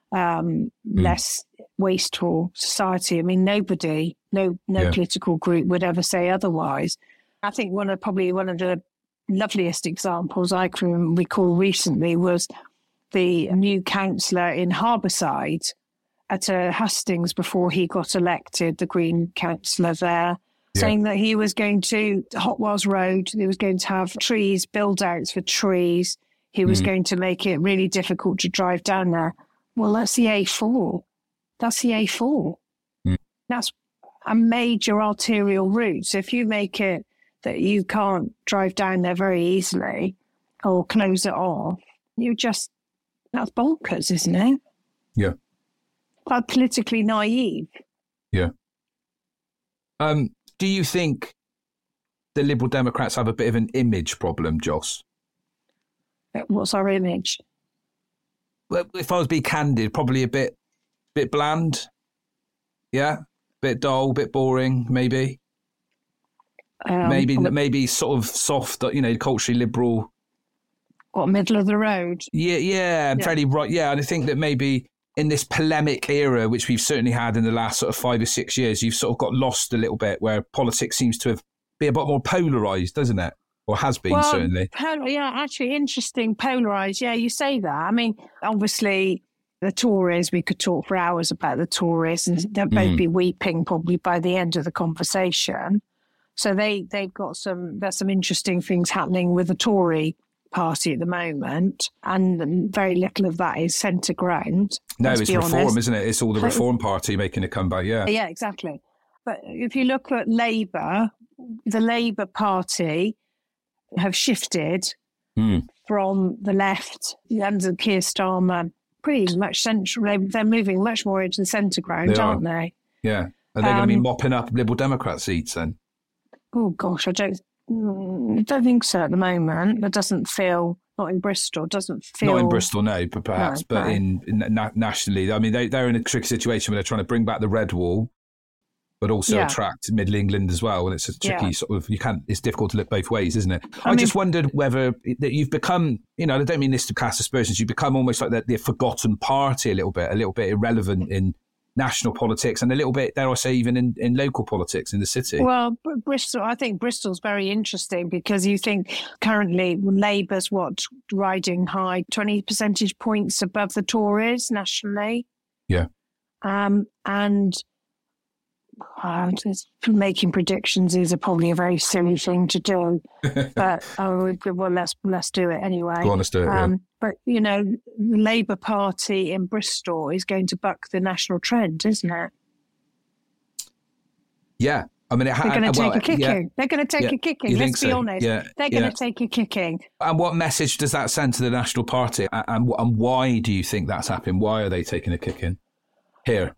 less wasteful society. I mean, no political group would ever say otherwise. I think one of the loveliest examples I can recall recently was the new councillor in Harbourside at Hustings before he got elected, the Green councillor there, saying that he was going to, Hotwells Road, he was going to have trees, build-outs for trees. He was going to make it really difficult to drive down there. Well, that's the A4. That's the A4. That's a major arterial route. So if you make it that you can't drive down there very easily or close it off, that's bonkers, isn't it? Yeah. Quite politically naive. Yeah. Do you think the Liberal Democrats have a bit of an image problem, Joss? What's our image? Well, if I was being candid, probably a bit bland. Yeah? Bit dull, bit boring, maybe. Maybe sort of soft, culturally liberal. What, middle of the road? Yeah, fairly right. Yeah, and I think that maybe in this polemic era, which we've certainly had in the last sort of 5 or 6 years, you've sort of got lost a little bit, where politics seems to have been a bit more polarised, doesn't it? Or has been, certainly. Actually, interesting, polarised. Yeah, you say that. I mean, obviously, the Tories, we could talk for hours about the Tories, and they'll both be weeping probably by the end of the conversation. So they've got there's some interesting things happening with the Tory party at the moment, and very little of that is centre ground. No, it's reform, isn't it? It's all the Reform Party making a comeback, yeah. Yeah, exactly. But if you look at Labour, the Labour Party have shifted from the left under Keir Starmer pretty much central. They're moving much more into the centre ground, aren't they? Yeah. Are they going to be mopping up Liberal Democrat seats then? Oh, gosh, I don't think so at the moment. It doesn't feel, not in Bristol, doesn't feel... Not in Bristol, no, but perhaps, but nationally. I mean, they're in a tricky situation where they're trying to bring back the Red Wall, but also attract Middle England as well. And it's a tricky sort of, it's difficult to look both ways, isn't it? I just wondered whether that you've become, I don't mean this to cast aspersions, you've become almost like the forgotten party a little bit irrelevant in national politics and a little bit, dare I say, even in local politics in the city. Well, Bristol, I think Bristol's very interesting because you think currently Labour's riding high, 20 percentage points above the Tories nationally. Yeah. And making predictions is probably a very silly thing to do, but let's do it anyway. Go on, let's do it. But the Labour Party in Bristol is going to buck the national trend, isn't it? Yeah, I mean, they're going to take a kicking. Yeah. They're going to take a kicking. Let's be honest. Yeah. They're going to take a kicking. And what message does that send to the National Party? And why do you think that's happening? Why are they taking a kicking here?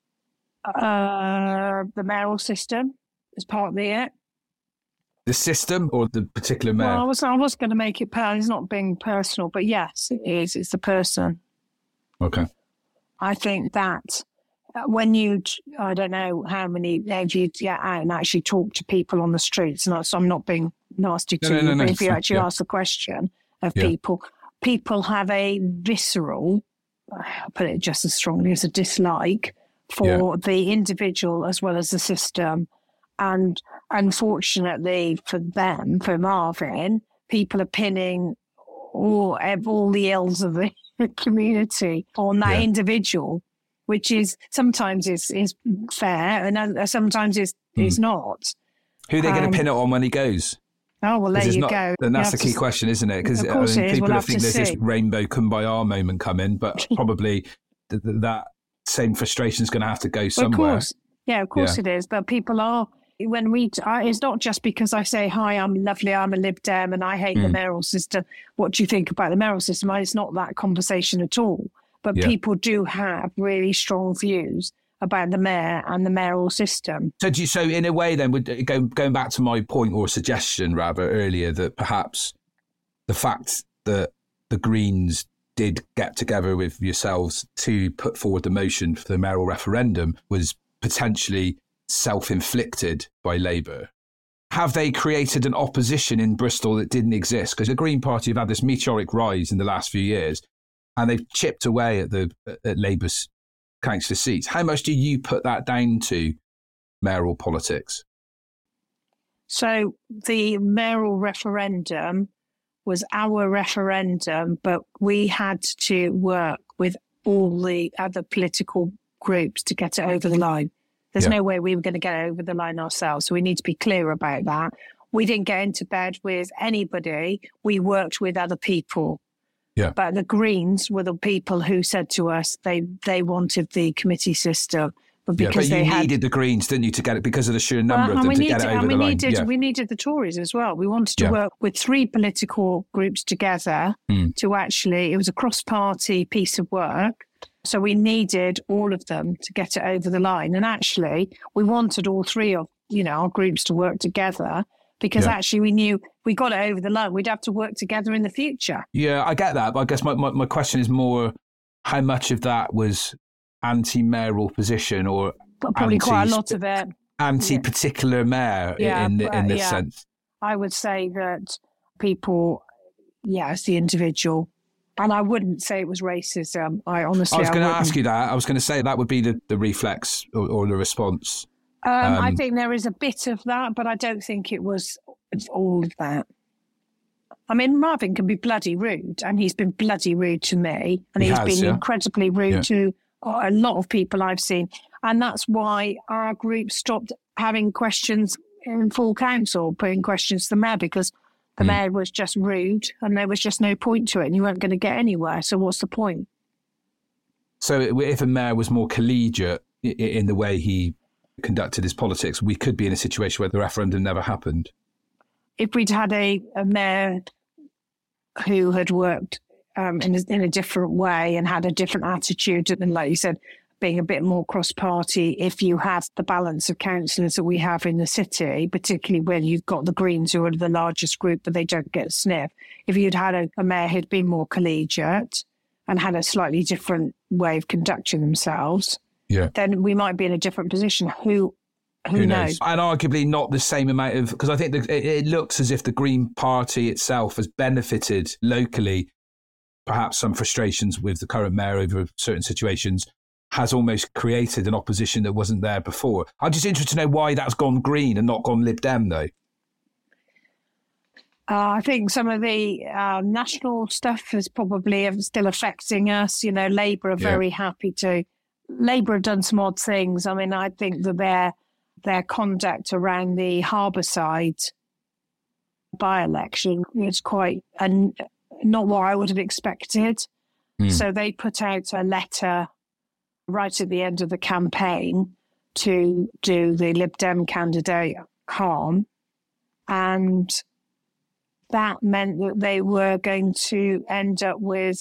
The mayoral system is partly it. The system or the particular mayor? Well, I was going to make it personal. It's not being personal, but yes, it is. It's the person. Okay. I think that when I don't know how many times you get out and actually talk to people on the streets, and so I'm not being nasty to you, but if you actually ask the question of people have a visceral, I'll put it just as strongly as a dislike for the individual as well as the system. And unfortunately for them, for Marvin, people are pinning all the ills of the community on that individual, which is sometimes is fair and sometimes is not. Who are they going to pin it on when he goes? Oh, well, there you go. And that's the key question, isn't it? Because people think there's this rainbow kumbaya moment coming, but probably that same frustration is going to have to go somewhere. Of course it is. But people are, it's not just because I say, hi, I'm lovely, I'm a Lib Dem and I hate the mayoral system. What do you think about the mayoral system? It's not that conversation at all. But people do have really strong views about the mayor and the mayoral system. So in a way then, going back to my point or suggestion rather earlier, that perhaps the fact that the Greens did get together with yourselves to put forward the motion for the mayoral referendum was potentially self-inflicted by Labour. Have they created an opposition in Bristol that didn't exist? Because the Green Party have had this meteoric rise in the last few years and they've chipped away at Labour's councillor seats. How much do you put that down to mayoral politics? So the mayoral referendum was our referendum, but we had to work with all the other political groups to get it over the line. There's no way we were going to get it over the line ourselves. So we need to be clear about that. We didn't get into bed with anybody. We worked with other people. Yeah. But the Greens were the people who said to us they wanted the committee system. But because but you needed the Greens, didn't you, to get it because of the sheer number of them to get it over the line? We needed the Tories as well. We wanted to work with three political groups together to actually, it was a cross-party piece of work. So we needed all of them to get it over the line. And actually, we wanted all three of, our groups to work together because actually we knew we got it over the line. We'd have to work together in the future. Yeah, I get that. But I guess my question is more how much of that was anti-mayoral position or probably quite a lot of it. Anti-particular mayor in this sense? I would say that people, as the individual. And I wouldn't say it was racism. I was going to ask you that. I was going to say that would be the reflex or the response. I think there is a bit of that, but I don't think it was all of that. I mean, Marvin can be bloody rude, and he's been bloody rude to me, and he's been incredibly rude to a lot of people I've seen. And that's why our group stopped having questions in full council, putting questions to the mayor, because the mayor was just rude and there was just no point to it and you weren't going to get anywhere. So what's the point? So if a mayor was more collegiate in the way he conducted his politics, we could be in a situation where the referendum never happened. If we'd had a mayor who had worked in a different way and had a different attitude, and like you said, being a bit more cross-party, if you had the balance of councillors that we have in the city, particularly when you've got the Greens who are the largest group, but they don't get a sniff. If you'd had a mayor who'd been more collegiate and had a slightly different way of conducting themselves, then we might be in a different position. Who knows? And arguably not the same amount of, because I think it looks as if the Green Party itself has benefited locally, perhaps some frustrations with the current mayor over certain situations, has almost created an opposition that wasn't there before. I'm just interested to know why that's gone Green and not gone Lib Dem, though. I think some of the national stuff is probably still affecting us. Labour are very happy to. Labour have done some odd things. I mean, I think that their conduct around the Harbourside by-election was quite not what I would have expected. So they put out a letter right at the end of the campaign to do the Lib Dem candidate harm. And that meant that they were going to end up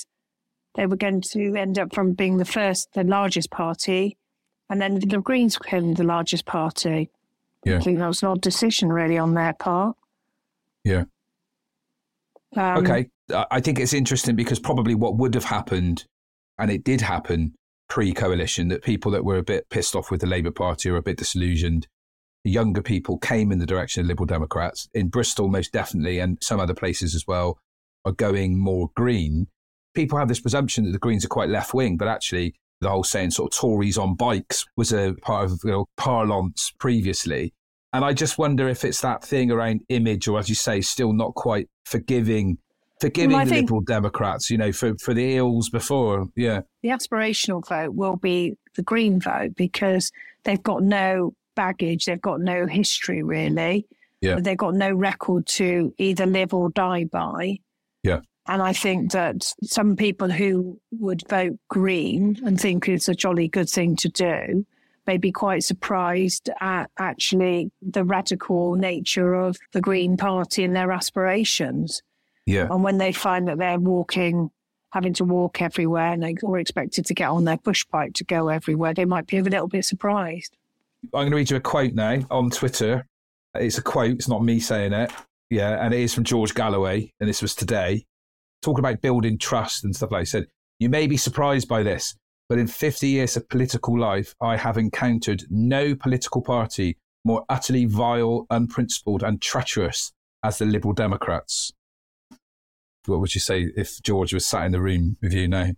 from being the largest party, and then the Greens became the largest party. I think that was an odd decision really on their part. Yeah. Okay. I think it's interesting because probably what would have happened, and it did happen pre-coalition, that people that were a bit pissed off with the Labour Party or a bit disillusioned, younger people came in the direction of Liberal Democrats. In Bristol, most definitely, and some other places as well, are going more Green. People have this presumption that the Greens are quite left-wing, but actually the whole saying sort of Tories on bikes was a part of parlance previously. And I just wonder if it's that thing around image, or as you say, still not quite forgiving the Liberal Democrats, for the ills before. Yeah. The aspirational vote will be the Green vote because they've got no baggage. They've got no history, really. Yeah. They've got no record to either live or die by. Yeah. And I think that some people who would vote Green and think it's a jolly good thing to do may be quite surprised at actually the radical nature of the Green Party and their aspirations. Yeah. And when they find that they're having to walk everywhere and they're expected to get on their push bike to go everywhere, they might be a little bit surprised. I'm going to read you a quote now on Twitter. It's a quote. It's not me saying it. Yeah. And it is from George Galloway. And this was today. Talking about building trust and stuff like that. He said, "You may be surprised by this, but in 50 years of political life, I have encountered no political party more utterly vile, unprincipled and treacherous as the Liberal Democrats." What would you say if George was sat in the room with you now?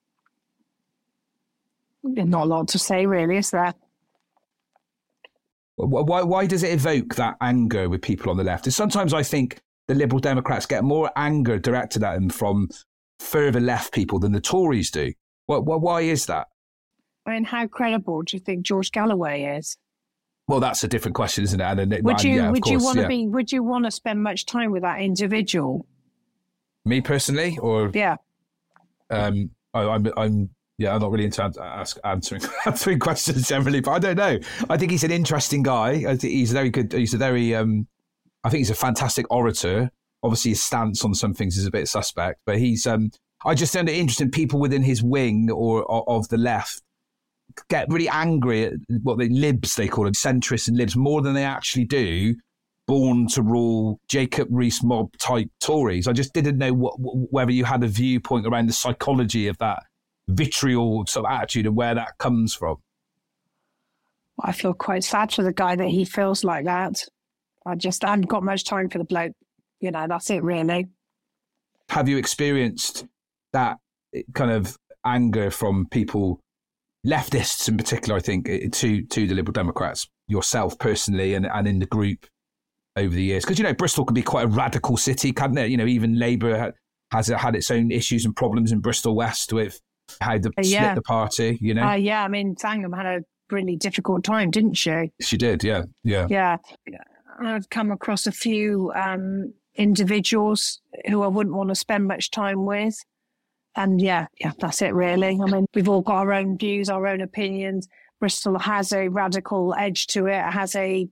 Not a lot to say, really, is there? Why does it evoke that anger with people on the left? And sometimes I think the Liberal Democrats get more anger directed at them from further left people than the Tories do. Why is that? I mean, how credible do you think George Galloway is? Well, that's a different question, isn't it? Would you want to spend much time with that individual? Me personally, or yeah, I'm not really into answering questions generally, but I don't know. I think he's an interesting guy. I think he's very good. He's a very, I think he's a fantastic orator. Obviously, his stance on some things is a bit suspect, but he's. I just find it interesting. People within his wing or of the left get really angry at what libs they call it, centrists and libs, more than they actually do born to rule Jacob Rees-Mogg type Tories. I just didn't know whether you had a viewpoint around the psychology of that vitriol sort of attitude and where that comes from. I feel quite sad for the guy that he feels like that. I haven't got much time for the bloke. That's it really. Have you experienced that kind of anger from people, leftists in particular, I think, to the Liberal Democrats, yourself personally and in the group over the years? Because, Bristol can be quite a radical city, can't it? Even Labour has had its own issues and problems in Bristol West with how they split the party, I mean, Thangham had a really difficult time, didn't she? She did, yeah. Yeah. I've come across a few individuals who I wouldn't want to spend much time with. And yeah, that's it really. I mean, we've all got our own views, our own opinions. Bristol has a radical edge to it. It has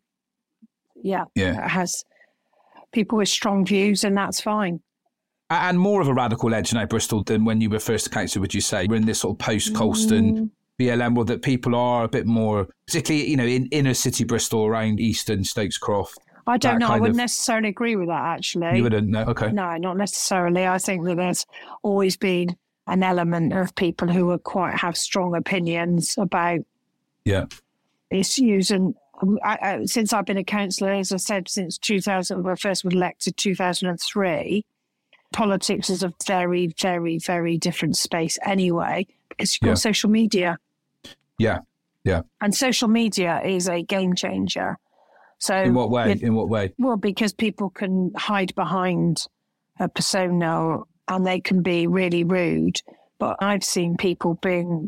it has people with strong views, and that's fine. And more of a radical edge now, Bristol, than when you were first a councillor, would you say? We're in this sort of post-Colston BLM world that people are a bit more, particularly, in inner city Bristol, around Easton, Stokes Croft. I don't know. I wouldn't necessarily agree with that, actually. You wouldn't? No? Okay. No, not necessarily. I think that there's always been an element of people who have strong opinions about issues. And since I've been a councillor, as I said, since 2000, when I first was elected, 2003, politics is a very, very, very different space anyway, because you've got social media. Yeah, yeah. And social media is a game changer. So in what way? Well, because people can hide behind a persona and they can be really rude. But I've seen people being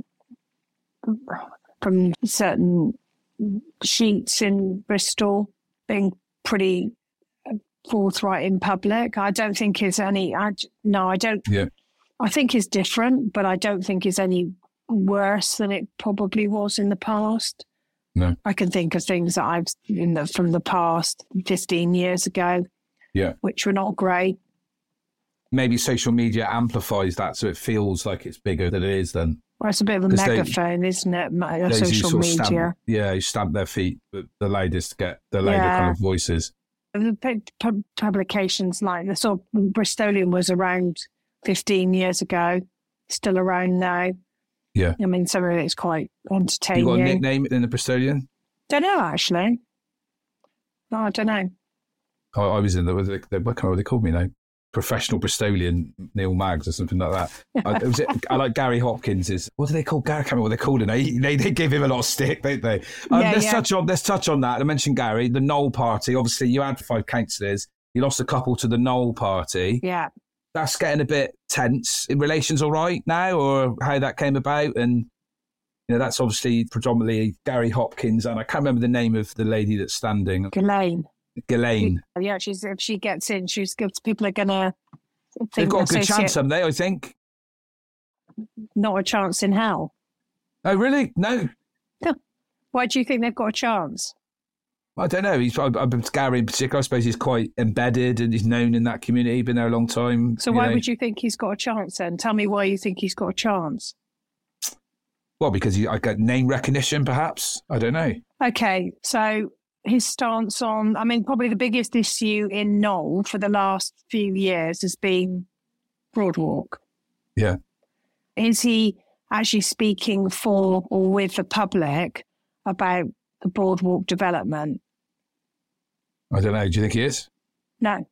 from certain sheets in Bristol being pretty forthright in public. I don't think it's any. I don't. Yeah. I think it's different, but I don't think it's any worse than it probably was in the past. No. I can think of things that I've from the past 15 years ago, which were not great. Maybe social media amplifies that, so it feels like it's bigger than it is. Then, well, it's a bit of a megaphone, isn't it? Social media. You stamp their feet, the loudest get the louder kind of voices. The publications like the sort of Bristolian was around 15 years ago, still around now. Yeah. I mean, some of it's quite entertaining. You got a nickname in the Bristolian? Don't know, actually. No, I don't know. I was in what they called me now? Professional Bristolian Neil Maggs or something like that. I like Gary Hopkins. What do they call Gary? I can't remember what they called him. They give him a lot of stick, don't they? Let's touch on that. I mentioned Gary, the Knoll Party. Obviously, you had 5 councillors. You lost a couple to the Knoll Party. Yeah. That's getting a bit tense. In relations all right now, or how that came about? And that's obviously predominantly Gary Hopkins, and I can't remember the name of the lady that's standing. Ghislaine. Yeah, if she gets in, people are going to think they've got a good chance, haven't they, I think? Not a chance in hell. Oh, really? No. Why do you think they've got a chance? I don't know. Gary in particular, I suppose he's quite embedded and he's known in that community, been there a long time. So why would you think he's got a chance then? Tell me why you think he's got a chance. Well, because I got name recognition, perhaps. I don't know. Okay, so his stance on, probably the biggest issue in Knoll for the last few years has been Broadwalk. Yeah. Is he actually speaking for or with the public about the Broadwalk development? I don't know. Do you think he is? No.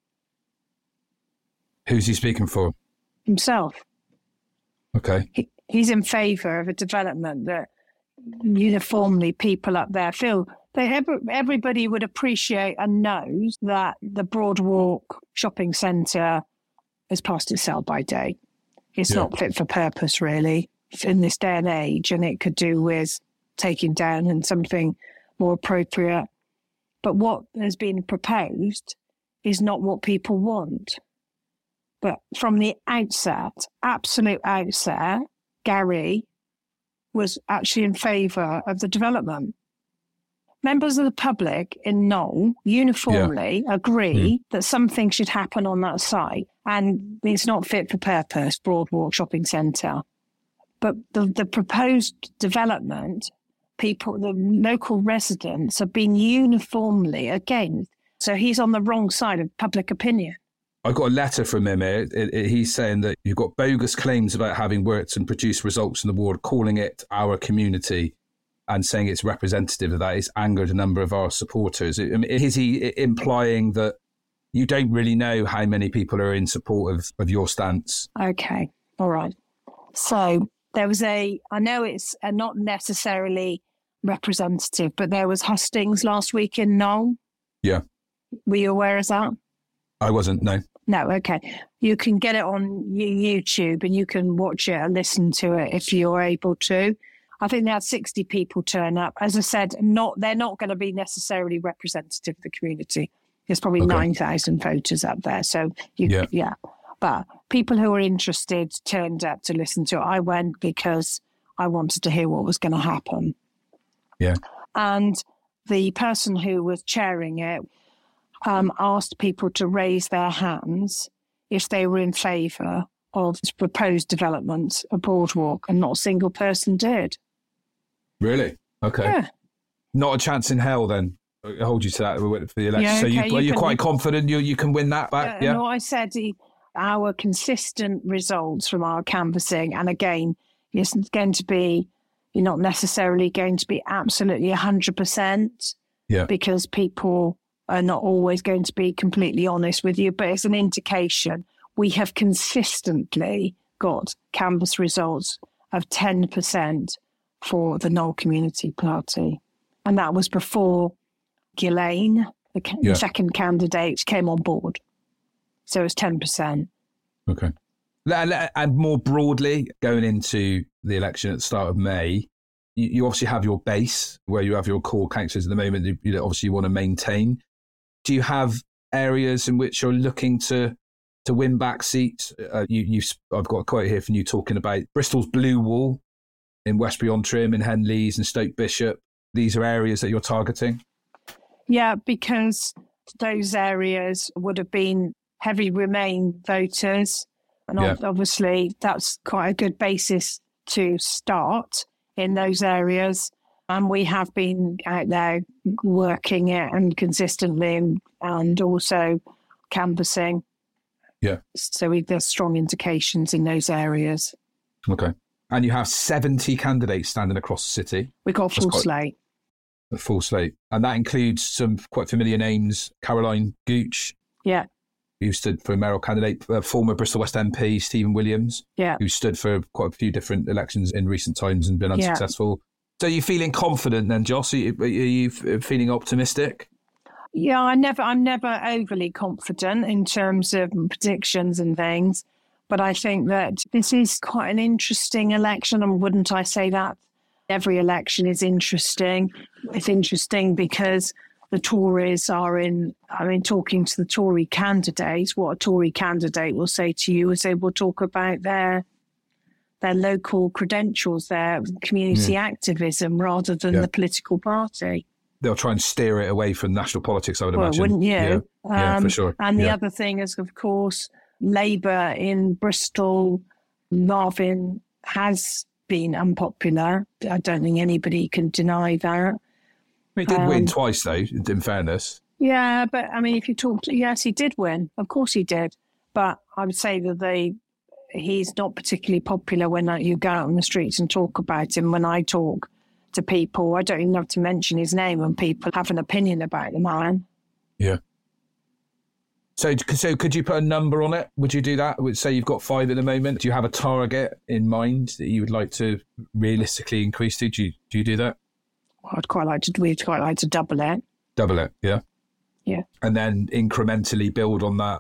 Who's he speaking for? Himself. Okay. He's in favour of a development that uniformly people up there feel Everybody would appreciate and knows that the Broadwalk shopping centre has passed its sell-by date. It's not fit for purpose, really, in this day and age, and it could do with taking down and something more appropriate. But what has been proposed is not what people want. But from the outset, absolute outset, Gary was actually in favour of the development. Members of the public in Knowle uniformly agree that something should happen on that site, and it's not fit for purpose, Broadwalk Shopping Centre. But the proposed development, the local residents have been uniformly against. So he's on the wrong side of public opinion. I got a letter from him here. He's saying that you've got bogus claims about having worked and produced results in the ward, calling it our community and saying it's representative of that. It's angered a number of our supporters. Is he implying that you don't really know how many people are in support of your stance? Okay. All right. So there was I know it's not necessarily representative, but there was hustings last week in Knowle. Yeah. Were you aware of that? I wasn't, no. No, okay. You can get it on YouTube and you can watch it and listen to it if you're able to. I think they had 60 people turn up. As I said, they're not going to be necessarily representative of the community. There's probably 9,000 voters up there. So, But people who were interested turned up to listen to it. I went because I wanted to hear what was going to happen. Yeah. And the person who was chairing it asked people to raise their hands if they were in favour of the proposed development of Broadwalk, and not a single person did. Really? Okay. Yeah. Not a chance in hell then. I'll hold you to that for the election. Yeah, okay, so you're quite confident you can win that back? Yeah. No, I said our consistent results from our canvassing, and again, it's going to be, you're not necessarily going to be absolutely 100%, because people are not always going to be completely honest with you, but it's an indication. We have consistently got canvass results of 10% for the Knowle Community Party. And that was before Ghislaine, the second candidate, came on board. So it's 10%. Okay. And more broadly, going into the election at the start of May, you obviously have your base where you have your core councillors at the moment that obviously you want to maintain. Do you have areas in which you're looking to win back seats? I've got a quote here from you talking about Bristol's Blue Wall in Westbury-on-Trim, in Henleys and Stoke Bishop. These are areas that you're targeting? Yeah, because those areas would have been heavy Remain voters. And obviously that's quite a good basis to start in those areas. And we have been out there working it and consistently and also canvassing. Yeah. So there's strong indications in those areas. Okay. And you have 70 candidates standing across the city. We've got a full slate. A full slate. And that includes some quite familiar names. Caroline Gooch. Yeah. Who stood for a mayoral candidate, former Bristol West MP, Stephen Williams. Yeah. Who stood for quite a few different elections in recent times and been unsuccessful. So are you feeling confident then, Joss? Are you feeling optimistic? Yeah, I'm never overly confident in terms of predictions and things, but I think that this is quite an interesting election, and wouldn't I say that? Every election is interesting. It's interesting because the Tories are talking to the Tory candidates, what a Tory candidate will say to you is they will talk about their local credentials, their community activism, rather than the political party. They'll try and steer it away from national politics, I would imagine. Wouldn't you? Yeah, for sure. And the other thing is, of course, Labour in Bristol, Marvin has been unpopular. I don't think anybody can deny that. He did win twice, though, in fairness. Yeah, but I mean, if you talk to, yes, he did win. Of course he did. But I would say that he's not particularly popular when you go out on the streets and talk about him. When I talk to people, I don't even have to mention his name when people have an opinion about the man. Yeah. So could you put a number on it? Would you do that? Say you've got 5 at the moment. Do you have a target in mind that you would like to realistically increase to? Do you do that? we'd quite like to double it. Double it, yeah. Yeah. And then incrementally build on that.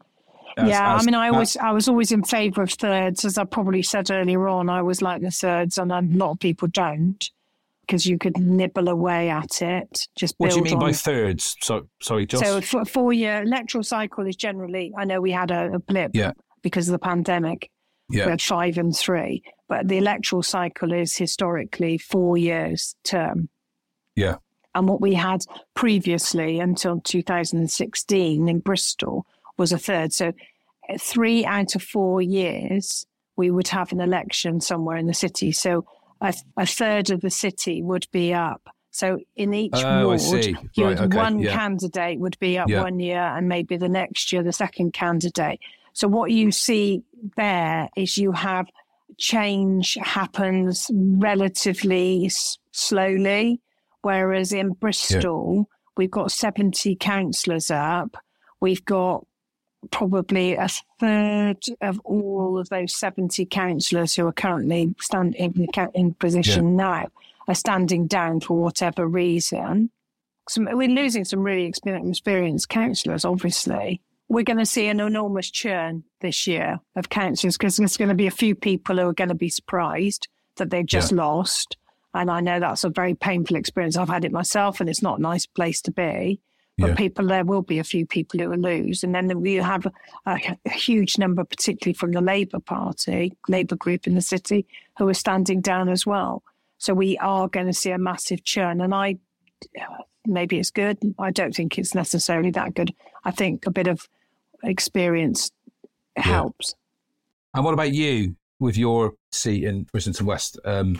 I was always in favour of thirds, as I probably said earlier on. I always like the thirds, and a lot of people don't, because you could nibble away at it. Just build. What do you mean by thirds? Sorry, Joss. So for a 4-year electoral cycle is generally, I know we had a blip because of the pandemic. Yeah. We had 5 and 3, but the electoral cycle is historically 4 years term. Yeah. And what we had previously until 2016 in Bristol was a third. So 3 out of 4 years, we would have an election somewhere in the city. So a third of the city would be up. So in each ward, one candidate would be up 1 year, and maybe the next year, the second candidate. So what you see there is you have change happens relatively slowly. Whereas in Bristol, we've got 70 councillors up. We've got probably a third of all of those 70 councillors who are currently in position now are standing down for whatever reason. So we're losing some really experienced councillors, obviously. We're going to see an enormous churn this year of councillors, because there's going to be a few people who are going to be surprised that they've just lost. And I know that's a very painful experience. I've had it myself, and it's not a nice place to be. But there will be a few people who will lose. And then you have a huge number, particularly from the Labour Party, Labour group in the city, who are standing down as well. So we are going to see a massive churn. And maybe it's good. I don't think it's necessarily that good. I think a bit of experience helps. And what about you with your seat in Brislington West?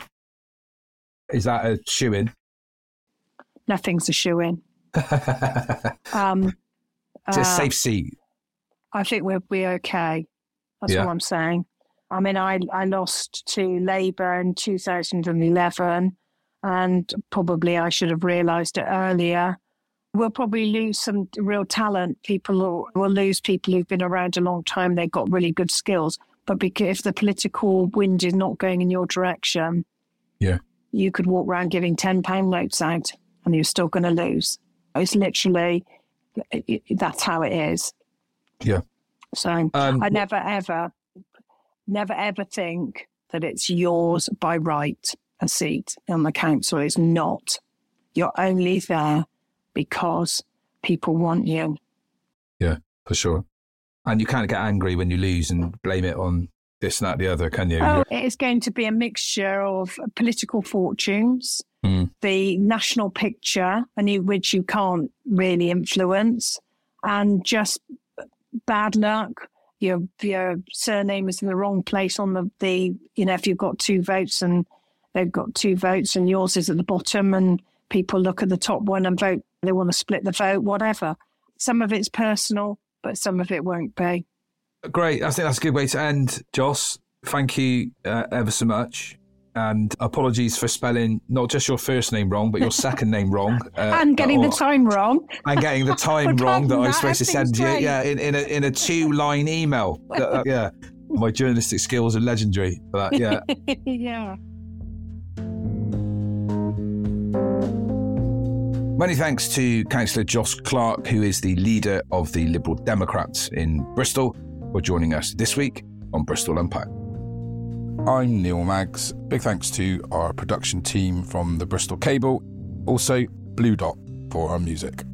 Is that a shoe-in? Nothing's a shoe-in. It's a safe seat. I think we'll be okay. That's what I'm saying. I mean, I lost to Labour in 2011, and probably I should have realised it earlier. We'll probably lose some real talent. People will lose people who've been around a long time. They've got really good skills. But because if the political wind is not going in your direction, you could walk around giving £10 notes out and you're still going to lose. It's literally, that's how it is. Yeah. So I never, ever think that it's yours by right, a seat on the council. Is not. You're only there because people want you. Yeah, for sure. And you can't get angry when you lose and blame it on this, that, the other, can you? Oh, it's going to be a mixture of political fortunes, the national picture, which you can't really influence, and just bad luck. Your surname is in the wrong place on the if you've got 2 votes and they've got 2 votes and yours is at the bottom, and people look at the top one and vote, they want to split the vote, whatever. Some of it's personal, but some of it won't be. Great. I think that's a good way to end, Joss. Thank you ever so much. And apologies for spelling not just your first name wrong, but your second name wrong. And getting the time wrong. And getting the time wrong that I was supposed to send you. Yeah, in a 2-line email. My journalistic skills are legendary for that, yeah. Yeah. Many thanks to Councillor Joss Clark, who is the leader of the Liberal Democrats in Bristol, for joining us this week on Bristol Unpacked. I'm Neil Maggs. Big thanks to our production team from the Bristol Cable. Also, Blue Dot for our music.